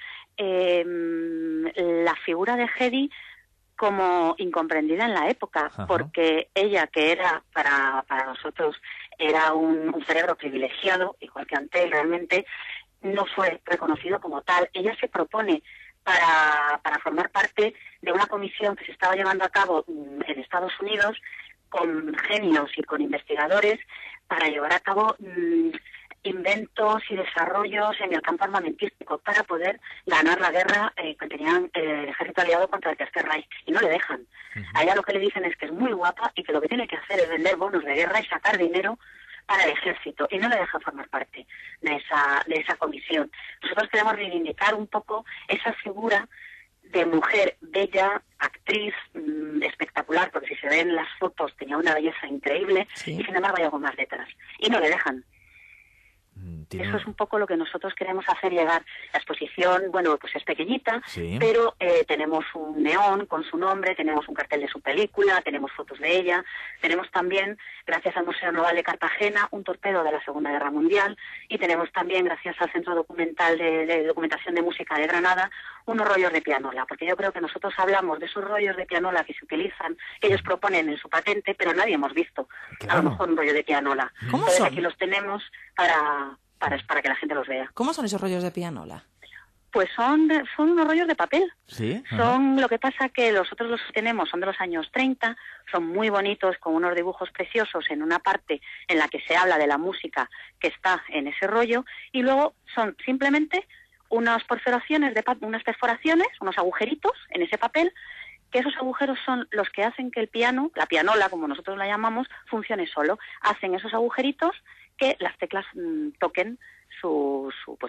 la figura de Hedy como incomprendida en la época. Ajá. Porque ella, que era para nosotros era un cerebro privilegiado, igual que Antheil, realmente no fue reconocido como tal. Ella se propone para formar parte de una comisión que se estaba llevando a cabo en Estados Unidos con genios y con investigadores para llevar a cabo inventos y desarrollos en el campo armamentístico para poder ganar la guerra que tenían el ejército aliado contra el Tercer Reich, y no le dejan. A ella lo que le dicen es que es muy guapa y que lo que tiene que hacer es vender bonos de guerra y sacar dinero para el ejército, y no le dejan formar parte de esa comisión. Nosotros queremos reivindicar un poco esa figura de mujer bella, actriz, espectacular, porque si se ven las fotos tenía una belleza increíble, sí. Y sin embargo hay algo más detrás, y no le dejan. Eso es un poco lo que nosotros queremos hacer llegar. La exposición, bueno, pues es pequeñita, sí. Pero tenemos un neón con su nombre, tenemos un cartel de su película, tenemos fotos de ella, tenemos también, gracias al Museo Naval de Cartagena, un torpedo de la Segunda Guerra Mundial, y tenemos también, gracias al Centro Documental de Documentación de Música de Granada, unos rollos de pianola, porque yo creo que nosotros hablamos de esos rollos de pianola que se utilizan, que ellos proponen en su patente, pero nadie hemos visto, claro, a lo mejor un rollo de pianola. Entonces aquí los tenemos para que la gente los vea. ¿Cómo son esos rollos de pianola? Pues son unos rollos de papel. Sí. Son, lo que pasa que nosotros los tenemos, son de los años 30, son muy bonitos, con unos dibujos preciosos en una parte en la que se habla de la música que está en ese rollo, y luego son simplemente unas perforaciones, unos agujeritos en ese papel que esos agujeros son los que hacen que el piano, la pianola, como nosotros la llamamos, funcione solo. Hacen esos agujeritos que las teclas toquen su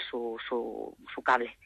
cable.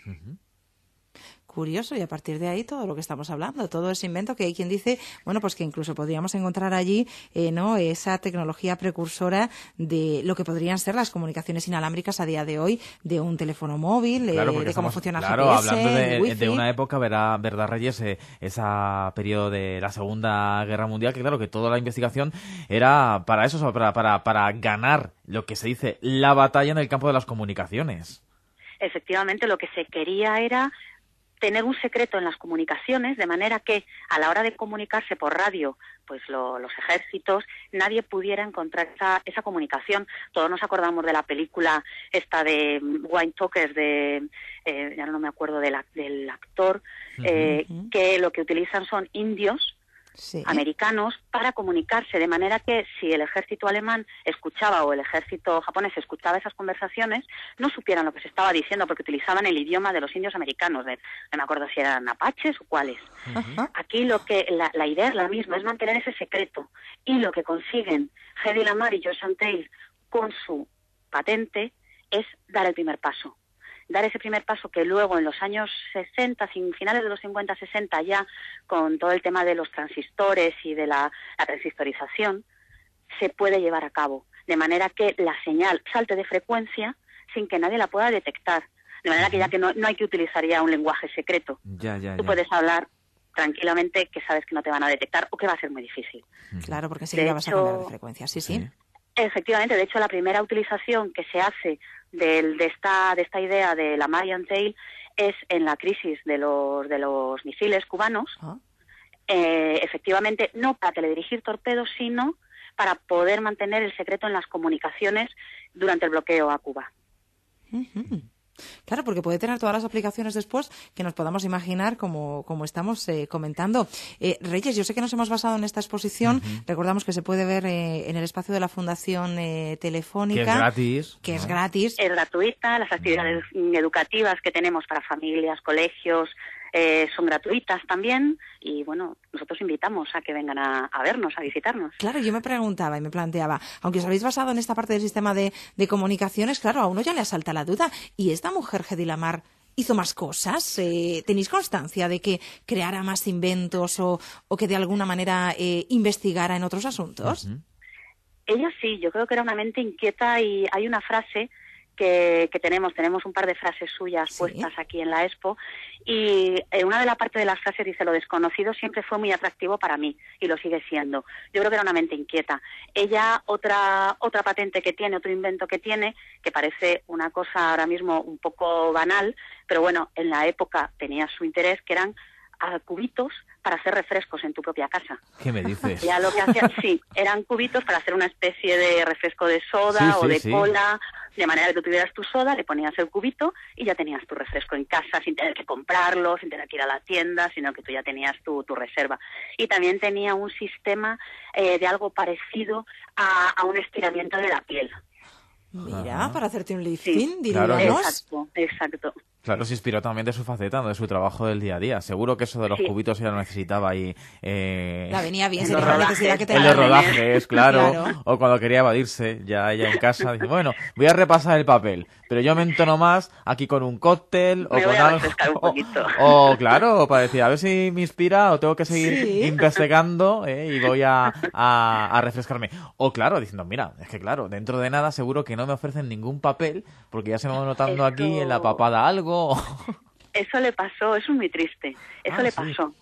Curioso, y a partir de ahí todo lo que estamos hablando, todo ese invento que hay quien dice, bueno, pues que incluso podríamos encontrar allí, ¿no?, esa tecnología precursora de lo que podrían ser las comunicaciones inalámbricas a día de hoy, de un teléfono móvil, de cómo funciona el GPS, hablando de una época, ¿verdad, Reyes? Ese periodo de la Segunda Guerra Mundial, que claro, que toda la investigación era para eso, para ganar lo que se dice la batalla en el campo de las comunicaciones. Efectivamente, lo que se quería era tener un secreto en las comunicaciones, de manera que a la hora de comunicarse por radio, pues los ejércitos, nadie pudiera encontrar esa comunicación. Todos nos acordamos de la película esta de Wind Talkers, ya no me acuerdo del actor, que lo que utilizan son indios americanos para comunicarse, de manera que si el ejército alemán escuchaba o el ejército japonés escuchaba esas conversaciones, no supieran lo que se estaba diciendo porque utilizaban el idioma de los indios americanos, no me acuerdo si eran apaches o cuáles. Aquí la idea es la misma, es mantener ese secreto, y lo que consiguen Hedy Lamarr y Joyce Chantel con su patente es dar el primer paso. Dar ese primer paso que luego en los años 60, finales de los 50-60, ya con todo el tema de los transistores y de la transistorización, se puede llevar a cabo. De manera que la señal salte de frecuencia sin que nadie la pueda detectar. De manera que ya que no hay que utilizar ya un lenguaje secreto. Tú puedes hablar tranquilamente que sabes que no te van a detectar o que va a ser muy difícil. Claro, porque sí vas a cambiar de frecuencia, sí. Efectivamente, de hecho la primera utilización que se hace de esta idea de Lamarr y Chantel es en la crisis de los misiles cubanos, efectivamente no para teledirigir torpedos, sino para poder mantener el secreto en las comunicaciones durante el bloqueo a Cuba. Claro, porque puede tener todas las aplicaciones después que nos podamos imaginar, como estamos comentando. Reyes, yo sé que nos hemos basado en esta exposición. Recordamos que se puede ver en el espacio de la Fundación Telefónica. Que es gratis. Que es gratis. Es gratuita. Las actividades educativas que tenemos para familias, colegios, son gratuitas también, y bueno, nosotros invitamos a que vengan a vernos, a visitarnos. Claro, yo me preguntaba y me planteaba, aunque os habéis basado en esta parte del sistema de comunicaciones, claro, a uno ya le asalta la duda, ¿y esta mujer, Hedy Lamarr, hizo más cosas? ¿Tenéis constancia de que creara más inventos o que de alguna manera investigara en otros asuntos? Ella sí, yo creo que era una mente inquieta, y hay una frase que tenemos un par de frases suyas puestas aquí en la expo, y una de la parte de las frases dice: lo desconocido siempre fue muy atractivo para mí y lo sigue siendo. Yo creo que era una mente inquieta. Ella, otra patente que tiene, otro invento que tiene, que parece una cosa ahora mismo un poco banal, pero bueno, en la época tenía su interés, que eran cubitos para hacer refrescos en tu propia casa. ¿Qué me dices? Ya lo que hacían, eran cubitos para hacer una especie de refresco de soda o de cola, de manera que tú tuvieras tu soda, le ponías el cubito y ya tenías tu refresco en casa sin tener que comprarlo, sin tener que ir a la tienda, sino que tú ya tenías tu reserva. Y también tenía un sistema de algo parecido a un estiramiento de la piel. Mira, para hacerte un lifting, diríamos. Exacto. Claro, se inspiró también de su faceta, de su trabajo del día a día. Seguro que eso de los cubitos ya lo necesitaba ahí. La venía bien, sería una necesidad que tenía. En los rodajes, claro. O cuando quería evadirse, ya ella en casa, dice, bueno, voy a repasar el papel, pero yo me entono más aquí con un cóctel o con algo. Un poquito. O claro, para decir, a ver si me inspira o tengo que seguir investigando y voy a refrescarme. O claro, diciendo, mira, es que claro, dentro de nada seguro que no me ofrecen ningún papel porque ya se me va notando aquí en la papada algo. Eso le pasó, eso es muy triste. Eso le pasó.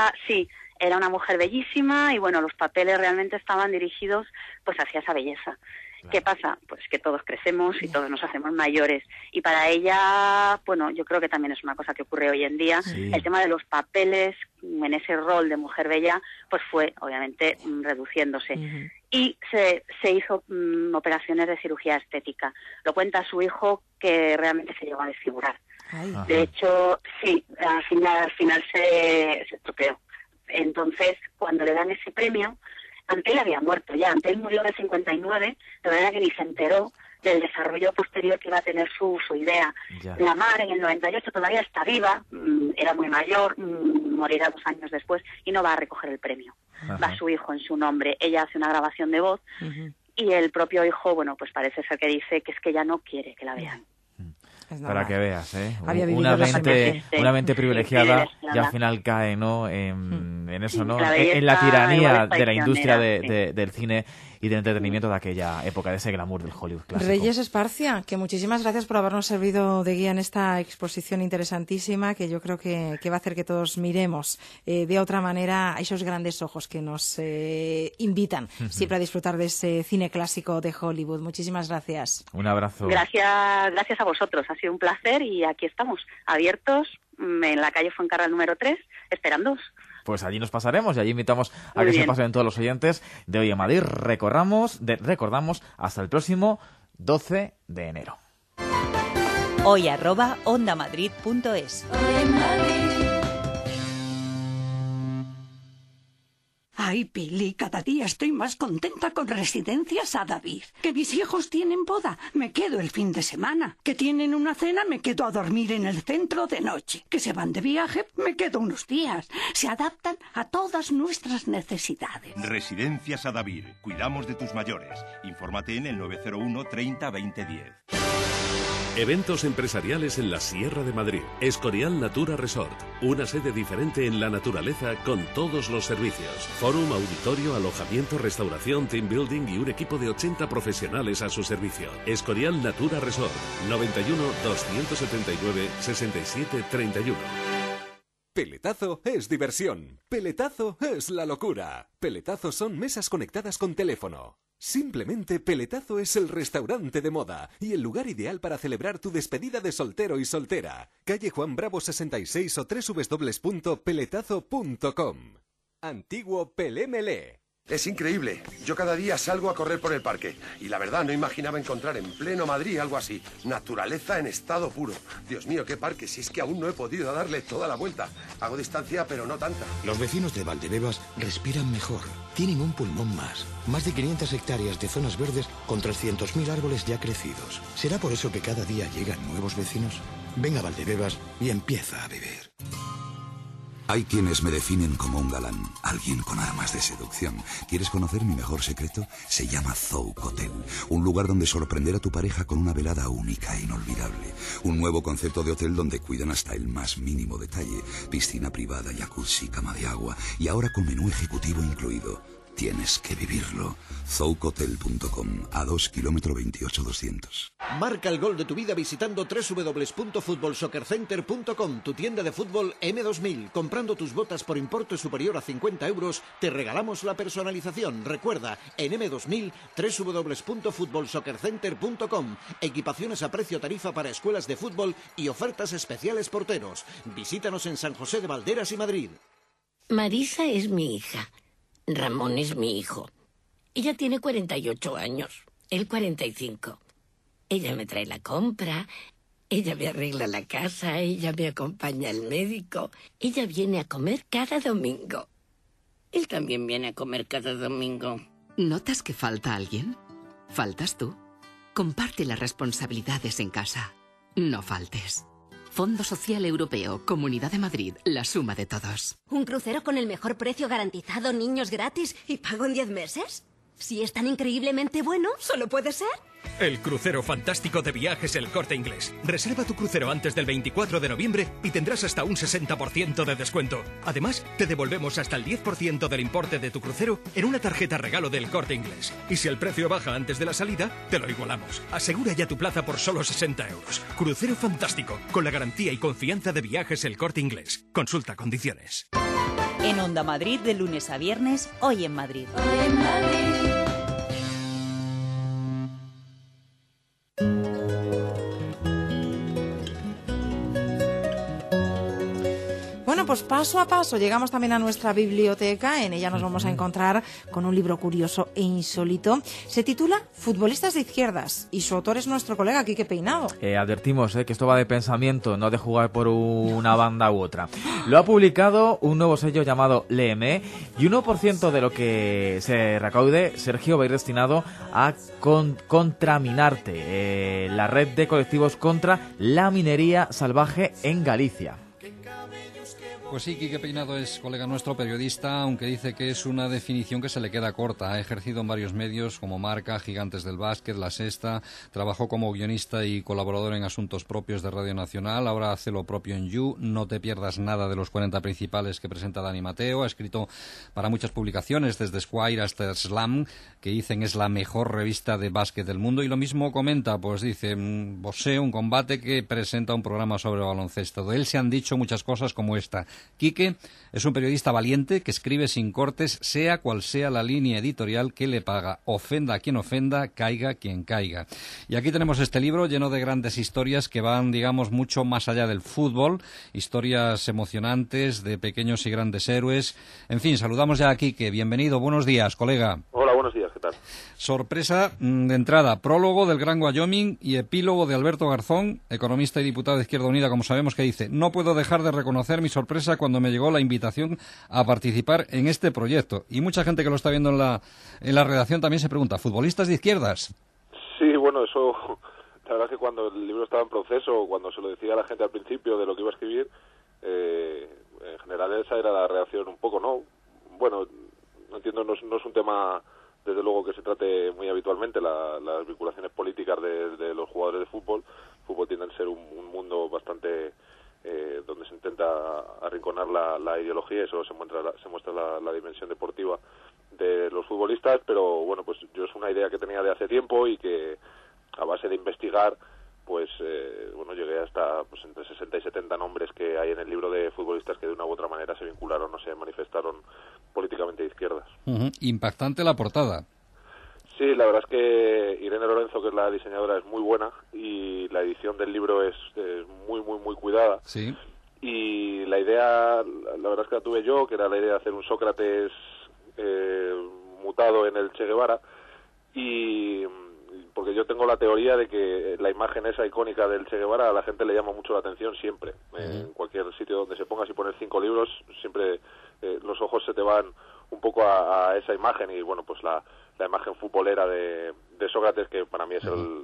Era una mujer bellísima y bueno, los papeles realmente estaban dirigidos pues hacia esa belleza. Claro. ¿Qué pasa? Pues que todos crecemos y todos nos hacemos mayores. Y para ella, bueno, yo creo que también es una cosa que ocurre hoy en día. El tema de los papeles en ese rol de mujer bella, pues fue obviamente reduciéndose. Y se hizo operaciones de cirugía estética. Lo cuenta su hijo, que realmente se llegó a desfigurar. De hecho, al final se estropeó. Entonces, cuando le dan ese premio, Chantel había muerto ya. Chantel murió en el 59, de manera que ni se enteró del desarrollo posterior que iba a tener su idea. Lamarr en el 98 todavía está viva, era muy mayor, morirá 2 años después y no va a recoger el premio. Va su hijo en su nombre. Ella hace una grabación de voz y el propio hijo, bueno, pues parece ser que dice que es que ella no quiere que la vean. Para que veas, una mente privilegiada y al final cae, ¿no? En eso, ¿no? En la tiranía de la industria del cine y del entretenimiento de aquella época, de ese glamour del Hollywood clásico. Reyes Esparcia, que muchísimas gracias por habernos servido de guía en esta exposición interesantísima, que yo creo que va a hacer que todos miremos de otra manera a esos grandes ojos que nos invitan siempre a disfrutar de ese cine clásico de Hollywood. Muchísimas gracias. Un abrazo. Gracias a vosotros. Ha sido un placer y aquí estamos, abiertos en la calle Fuencarral número 3, esperándoos. Pues allí nos pasaremos y allí invitamos a que se pasen todos los oyentes de Hoy en Madrid. Recordamos hasta el próximo 12 de enero. hoy@ondamadrid.es. Ay, Pili, cada día estoy más contenta con Residencias Adavír. Que mis hijos tienen boda, me quedo el fin de semana. Que tienen una cena, me quedo a dormir en el centro de noche. Que se van de viaje, me quedo unos días. Se adaptan a todas nuestras necesidades. Residencias Adavír. Cuidamos de tus mayores. Infórmate en el 901 30 20 10. Eventos empresariales en la Sierra de Madrid. Escorial Natura Resort. Una sede diferente en la naturaleza con todos los servicios. Fórum, auditorio, alojamiento, restauración, team building y un equipo de 80 profesionales a su servicio. Escorial Natura Resort. 91 279 67 31. Peletazo es diversión. Peletazo es la locura. Peletazo son mesas conectadas con teléfono. Simplemente Peletazo es el restaurante de moda y el lugar ideal para celebrar tu despedida de soltero y soltera. Calle Juan Bravo 66 o www.peletazo.com. Antiguo Pelé-Melé. Es increíble. Yo cada día salgo a correr por el parque y la verdad no imaginaba encontrar en pleno Madrid algo así. Naturaleza en estado puro. Dios mío, qué parque, si es que aún no he podido darle toda la vuelta. Hago distancia, pero no tanta. Los vecinos de Valdebebas respiran mejor. Tienen un pulmón más. Más de 500 hectáreas de zonas verdes con 300.000 árboles ya crecidos. ¿Será por eso que cada día llegan nuevos vecinos? Ven a Valdebebas y empieza a vivir. Hay quienes me definen como un galán, alguien con armas de seducción. ¿Quieres conocer mi mejor secreto? Se llama Zouk Hotel, un lugar donde sorprender a tu pareja con una velada única e inolvidable. Un nuevo concepto de hotel donde cuidan hasta el más mínimo detalle. Piscina privada, jacuzzi, cama de agua y ahora con menú ejecutivo incluido. Tienes que vivirlo. Zoukhotel.com, a 2 km 28 200. Marca el gol de tu vida visitando www.futbolsoccercenter.com, tu tienda de fútbol M2000. Comprando tus botas por importe superior a 50 euros, te regalamos la personalización. Recuerda, en M2000, www.futbolsoccercenter.com. Equipaciones a precio tarifa para escuelas de fútbol y ofertas especiales porteros. Visítanos en San José de Valderas y Madrid. Marisa es mi hija. Ramón es mi hijo. Ella tiene 48 años, él 45. Ella me trae la compra, ella me arregla la casa, ella me acompaña al médico. Ella viene a comer cada domingo. Él también viene a comer cada domingo. ¿Notas que falta alguien? ¿Faltas tú? Comparte las responsabilidades en casa. No faltes. Fondo Social Europeo, Comunidad de Madrid, la suma de todos. ¿Un crucero con el mejor precio garantizado, niños gratis y pago en 10 meses? Si es tan increíblemente bueno, solo puede ser. El crucero fantástico de Viajes El Corte Inglés. Reserva tu crucero antes del 24 de noviembre y tendrás hasta un 60% de descuento. Además, te devolvemos hasta el 10% del importe de tu crucero en una tarjeta regalo del Corte Inglés. Y si el precio baja antes de la salida, te lo igualamos. Asegura ya tu plaza por solo 60 euros. Crucero fantástico, con la garantía y confianza de Viajes El Corte Inglés. Consulta condiciones. En Onda Madrid, de lunes a viernes, Hoy en Madrid. Hoy en Madrid. Bueno, pues paso a paso llegamos también a nuestra biblioteca. En ella nos vamos a encontrar con un libro curioso e insólito. Se titula Futbolistas de izquierdas y su autor es nuestro colega Quique Peinado. Advertimos que esto va de pensamiento, no de jugar por una banda u otra. Lo ha publicado un nuevo sello llamado Léeme y 1% de lo que se recaude, Sergio, va a ir destinado a Contraminarte, la red de colectivos contra la minería salvaje en Galicia. Pues sí, Quique Peinado es colega nuestro, periodista, aunque dice que es una definición que se le queda corta. Ha ejercido en varios medios como Marca, Gigantes del Básquet, La Sexta, trabajó como guionista y colaborador en asuntos propios de Radio Nacional, ahora hace lo propio en You, no te pierdas nada de los 40 principales que presenta Dani Mateo, ha escrito para muchas publicaciones, desde Esquire hasta Slam, que dicen es la mejor revista de básquet del mundo, y lo mismo comenta, pues dice, boxeo, un combate, que presenta un programa sobre baloncesto. De él se han dicho muchas cosas como esta. Quique es un periodista valiente que escribe sin cortes, sea cual sea la línea editorial que le paga. Ofenda a quien ofenda, caiga quien caiga. Y aquí tenemos este libro lleno de grandes historias que van, digamos, mucho más allá del fútbol. Historias emocionantes de pequeños y grandes héroes. En fin, saludamos ya a Quique. Bienvenido, buenos días, colega. Hola, buenos días, ¿qué tal? Sorpresa de entrada, prólogo del Gran Wyoming y epílogo de Alberto Garzón, economista y diputado de Izquierda Unida, como sabemos, que dice: no puedo dejar de reconocer mi sorpresa cuando me llegó la invitación a participar en este proyecto. Y mucha gente que lo está viendo en la redacción también se pregunta, ¿futbolistas de izquierdas? Sí, bueno, eso, la verdad es que cuando el libro estaba en proceso, cuando se lo decía a la gente al principio de lo que iba a escribir, en general esa era la reacción un poco, ¿no? Bueno, no entiendo, no es un tema, desde luego, que se trate muy habitualmente, las vinculaciones políticas de los jugadores de fútbol. Fútbol tiende a ser un mundo bastante donde se intenta arrinconar la ideología, y solo se muestra la dimensión deportiva de los futbolistas, pero bueno, pues yo es una idea que tenía de hace tiempo y que a base de investigar, pues bueno, llegué hasta pues entre 60 y 70 nombres que hay en el libro de futbolistas que de una u otra manera se vincularon o se manifestaron políticamente de izquierdas. Impactante la portada. Sí, la verdad es que Irene Lorenzo, que es la diseñadora, es muy buena, y la edición del libro es muy, muy, muy cuidada. Sí. Y la idea, la verdad es que la tuve yo, que era la idea de hacer un Sócrates mutado en el Che Guevara, y porque yo tengo la teoría de que la imagen esa icónica del Che Guevara a la gente le llama mucho la atención siempre. En cualquier sitio donde se ponga, si pones 5 libros, siempre los ojos se te van un poco a esa imagen, y bueno, pues la imagen futbolera de Sócrates, que para mí es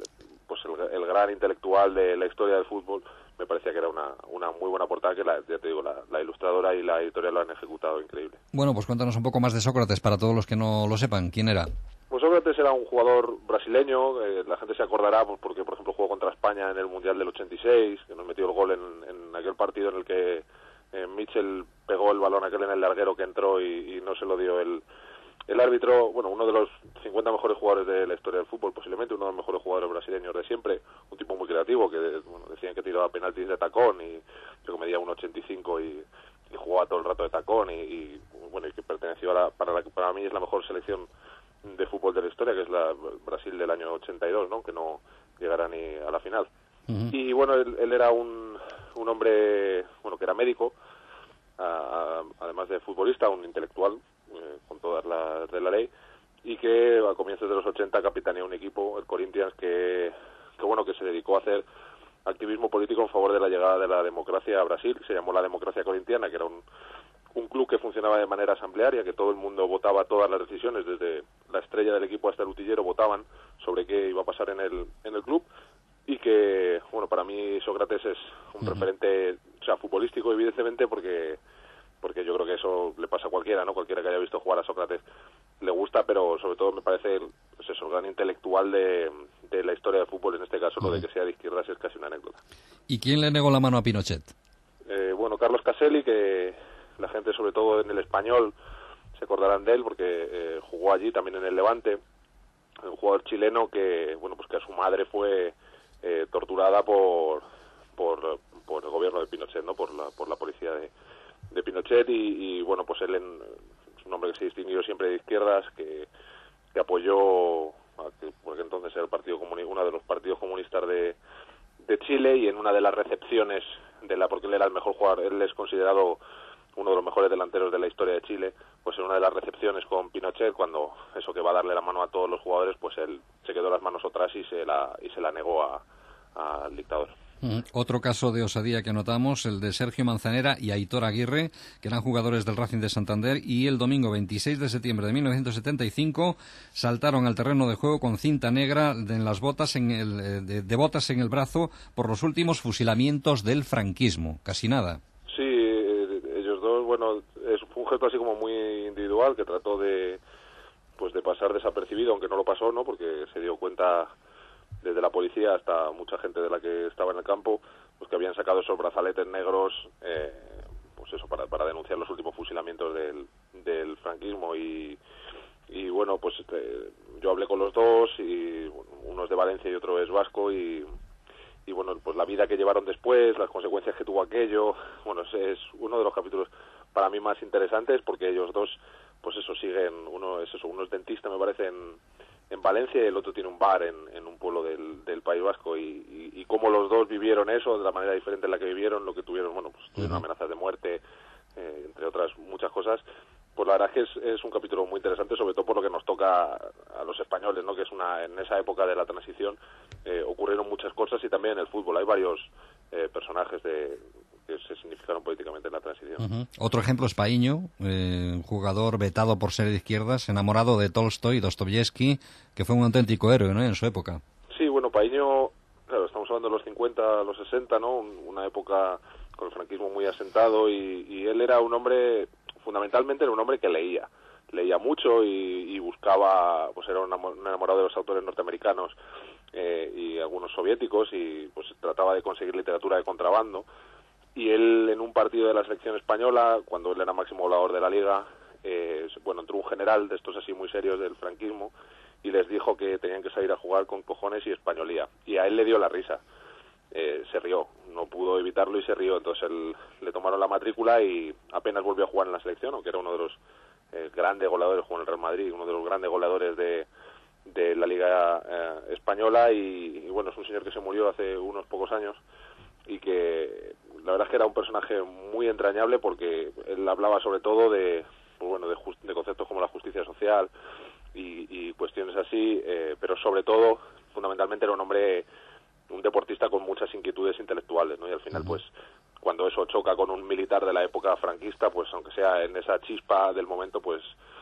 el gran intelectual de la historia del fútbol, me parecía que era una muy buena portada, que ya te digo, la ilustradora y la editorial lo han ejecutado increíble. Bueno, pues cuéntanos un poco más de Sócrates para todos los que no lo sepan. ¿Quién era? Pues Sócrates era un jugador brasileño, la gente se acordará pues, porque, por ejemplo, jugó contra España en el Mundial del 86, que nos metió el gol en aquel partido en el que Mitchell pegó el balón aquel en el larguero que entró y no se lo dio el árbitro. Bueno, uno de los 50 mejores jugadores de la historia del fútbol, posiblemente uno de los mejores jugadores brasileños de siempre, un tipo muy creativo, que bueno, decían que tiraba penaltis de tacón, y creo que medía 1,85 y jugaba todo el rato de tacón, y bueno, y que perteneció para mí es la mejor selección de fútbol de la historia, que es la Brasil del año 82, ¿no? Que no llegará ni a la final. Y bueno, él era un hombre, bueno, que era médico, además de futbolista, un intelectual, con todas las de la ley, y que a comienzos de los 80 capitaneó un equipo, el Corinthians, que se dedicó a hacer activismo político en favor de la llegada de la democracia a Brasil. Se llamó la Democracia Corintiana, que era un club que funcionaba de manera asamblearia, que todo el mundo votaba todas las decisiones, desde la estrella del equipo hasta el utillero votaban sobre qué iba a pasar en el club, y que, bueno, para mí Sócrates es un referente, o sea, futbolístico, evidentemente, porque yo creo que eso le pasa a cualquiera, ¿no? Cualquiera que haya visto jugar a Sócrates le gusta, pero sobre todo me parece pues eso, el gran intelectual de la historia del fútbol. En este caso, lo de que sea de izquierdas es casi una anécdota. ¿Y quién le negó la mano a Pinochet? Bueno, Carlos Caselli, que la gente, sobre todo en el Español, se acordarán de él porque jugó allí, también en el Levante, un jugador chileno que, bueno, pues que a su madre fue torturada por el gobierno de Pinochet, ¿no? Por la policía de Pinochet, y bueno, pues él es un hombre que se distinguió siempre de izquierdas, que apoyó porque entonces era uno de los partidos comunistas de Chile, y en una de las recepciones porque él era el mejor jugador, él es considerado uno de los mejores delanteros de la historia de Chile, pues en una de las recepciones con Pinochet, cuando eso que va a darle la mano a todos los jugadores, pues él se quedó las manos atrás y se la negó al dictador. Otro caso de osadía que notamos, el de Sergio Manzanera y Aitor Aguirre, que eran jugadores del Racing de Santander, y el domingo 26 de septiembre de 1975 saltaron al terreno de juego con cinta negra de botas en el brazo por los últimos fusilamientos del franquismo. Casi nada. Sí, ellos bueno, fue un gesto así como muy individual que trató de pasar desapercibido, aunque no lo pasó, ¿no? Porque se dio cuenta desde la policía hasta mucha gente de la que estaba en el campo, pues que habían sacado esos brazaletes negros, pues eso, para denunciar los últimos fusilamientos del franquismo y bueno, pues yo hablé con los dos, y uno es de Valencia y otro es vasco, y bueno, pues la vida que llevaron después, las consecuencias que tuvo aquello, bueno, es uno de los capítulos para mí más interesantes, porque ellos dos, pues eso, siguen, uno es dentista, me parece, en Valencia, y el otro tiene un bar en un pueblo del País Vasco, y cómo los dos vivieron eso de la manera diferente en la que vivieron, lo que tuvieron, bueno, pues tuvieron amenazas de muerte, entre otras muchas cosas. Pues la verdad es que es un capítulo muy interesante, sobre todo por lo que nos toca a los españoles, ¿no? Que es en esa época de la transición ocurrieron muchas cosas, y también en el fútbol hay varios personajes que se significaron políticamente en la transición. Otro ejemplo es Paíño, un jugador vetado por ser de izquierdas, enamorado de Tolstoy y Dostoyevsky, que fue un auténtico héroe, ¿no?, en su época. Sí, bueno, Paíño, claro, estamos hablando de los 50, los 60, ¿no? Una época con el franquismo muy asentado, y él era un hombre, fundamentalmente era un hombre que leía mucho y buscaba, pues era un enamorado de los autores norteamericanos y algunos soviéticos, y pues trataba de conseguir literatura de contrabando. Y él, en un partido de la selección española, cuando él era máximo goleador de la liga, bueno, entró un general de estos así muy serios del franquismo y les dijo que tenían que salir a jugar con cojones y españolía, y a él le dio la risa. Se rió, no pudo evitarlo y se rió. Entonces le tomaron la matrícula y apenas volvió a jugar en la selección, aunque era uno de los grandes goleadores, jugó en el Real Madrid, uno de los grandes goleadores de la Liga Española, y bueno, es un señor que se murió hace unos pocos años, y que la verdad es que era un personaje muy entrañable, porque él hablaba sobre todo de conceptos como la justicia social y cuestiones así, pero sobre todo, fundamentalmente, era un deportista con muchas inquietudes intelectuales, ¿no? Y al final, pues, cuando eso choca con un militar de la época franquista, pues aunque sea en esa chispa del momento, pues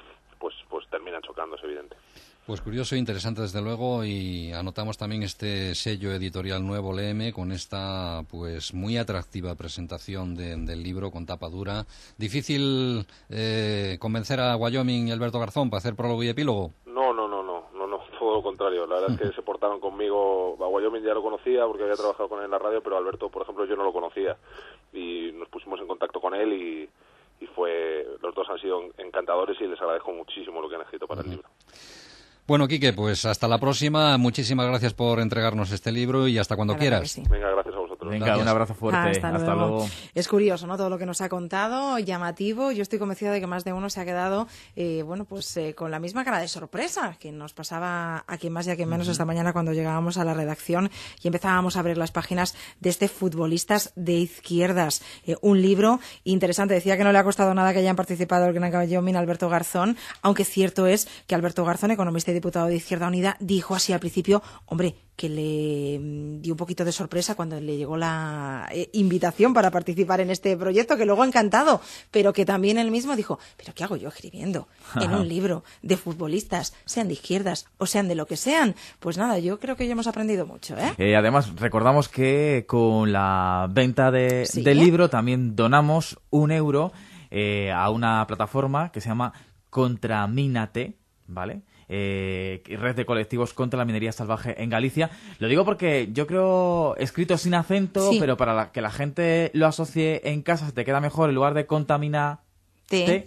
terminan chocando, es evidente. Pues curioso e interesante, desde luego, y anotamos también este sello editorial nuevo, Léeme, con esta pues muy atractiva presentación del libro con tapa dura. ¿Difícil convencer a Wyoming y Alberto Garzón para hacer prólogo y epílogo? No, todo lo contrario. La verdad es que se portaron conmigo. A Wyoming ya lo conocía porque había trabajado con él en la radio, pero a Alberto, por ejemplo, yo no lo conocía, y nos pusimos en contacto con él, y los dos han sido encantadores, y les agradezco muchísimo lo que han escrito para el libro. Bueno, Quique, pues hasta la próxima. Muchísimas gracias por entregarnos este libro, y hasta cuando quieras. Sí. Venga, gracias a vosotros. Venga, gracias. Un abrazo fuerte. Hasta luego. Es curioso, ¿no?, todo lo que nos ha contado, llamativo. Yo estoy convencida de que más de uno se ha quedado, con la misma cara de sorpresa que nos pasaba a quien más y a quien menos esta mañana cuando llegábamos a la redacción y empezábamos a abrir las páginas de este Futbolistas de Izquierdas. Un libro interesante. Decía que no le ha costado nada que hayan participado el gran Wyoming, Alberto Garzón, aunque cierto es que Alberto Garzón, economista y diputado de Izquierda Unida, dijo así al principio, hombre, que le dio un poquito de sorpresa cuando le llegó la invitación para participar en este proyecto, que luego ha encantado, pero que también él mismo dijo, ¿pero qué hago yo escribiendo en un libro de futbolistas, sean de izquierdas o sean de lo que sean? Pues nada, yo creo que ya hemos aprendido mucho, ¿eh? Además, recordamos que con la venta del libro también donamos €1 a una plataforma que se llama Contramínate, ¿vale? Red de colectivos contra la minería salvaje en Galicia. Lo digo porque yo creo escrito sin acento, pero para que la gente lo asocie en casa se te queda mejor, en lugar de Contramínate,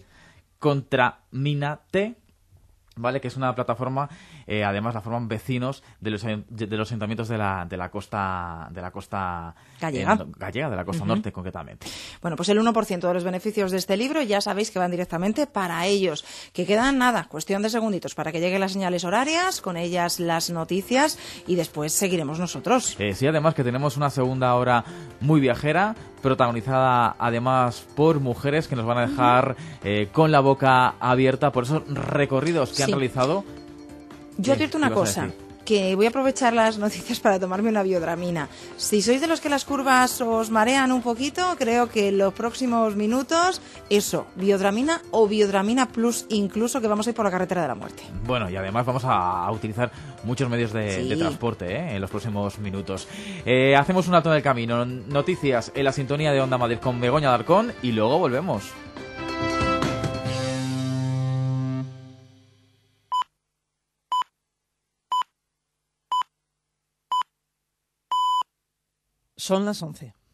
¿vale? Que es una plataforma, además la forman vecinos de los ayuntamientos de la costa gallega, de la costa norte concretamente. Bueno, pues el 1% de los beneficios de este libro ya sabéis que van directamente para ellos, que quedan cuestión de segunditos para que lleguen las señales horarias, con ellas las noticias, y después seguiremos nosotros. Sí, además que tenemos una segunda hora muy viajera, protagonizada además por mujeres que nos van a dejar con la boca abierta por esos recorridos que han realizado. Yo advierto una cosa, que voy a aprovechar las noticias para tomarme una biodramina. Si sois de los que las curvas os marean un poquito, creo que en los próximos minutos, biodramina o biodramina plus incluso, que vamos a ir por la carretera de la muerte. Bueno, y además vamos a utilizar muchos medios de transporte en los próximos minutos. Hacemos un alto en el camino. Noticias en la sintonía de Onda Madrid con Begoña Alarcón y luego volvemos. Son las 11.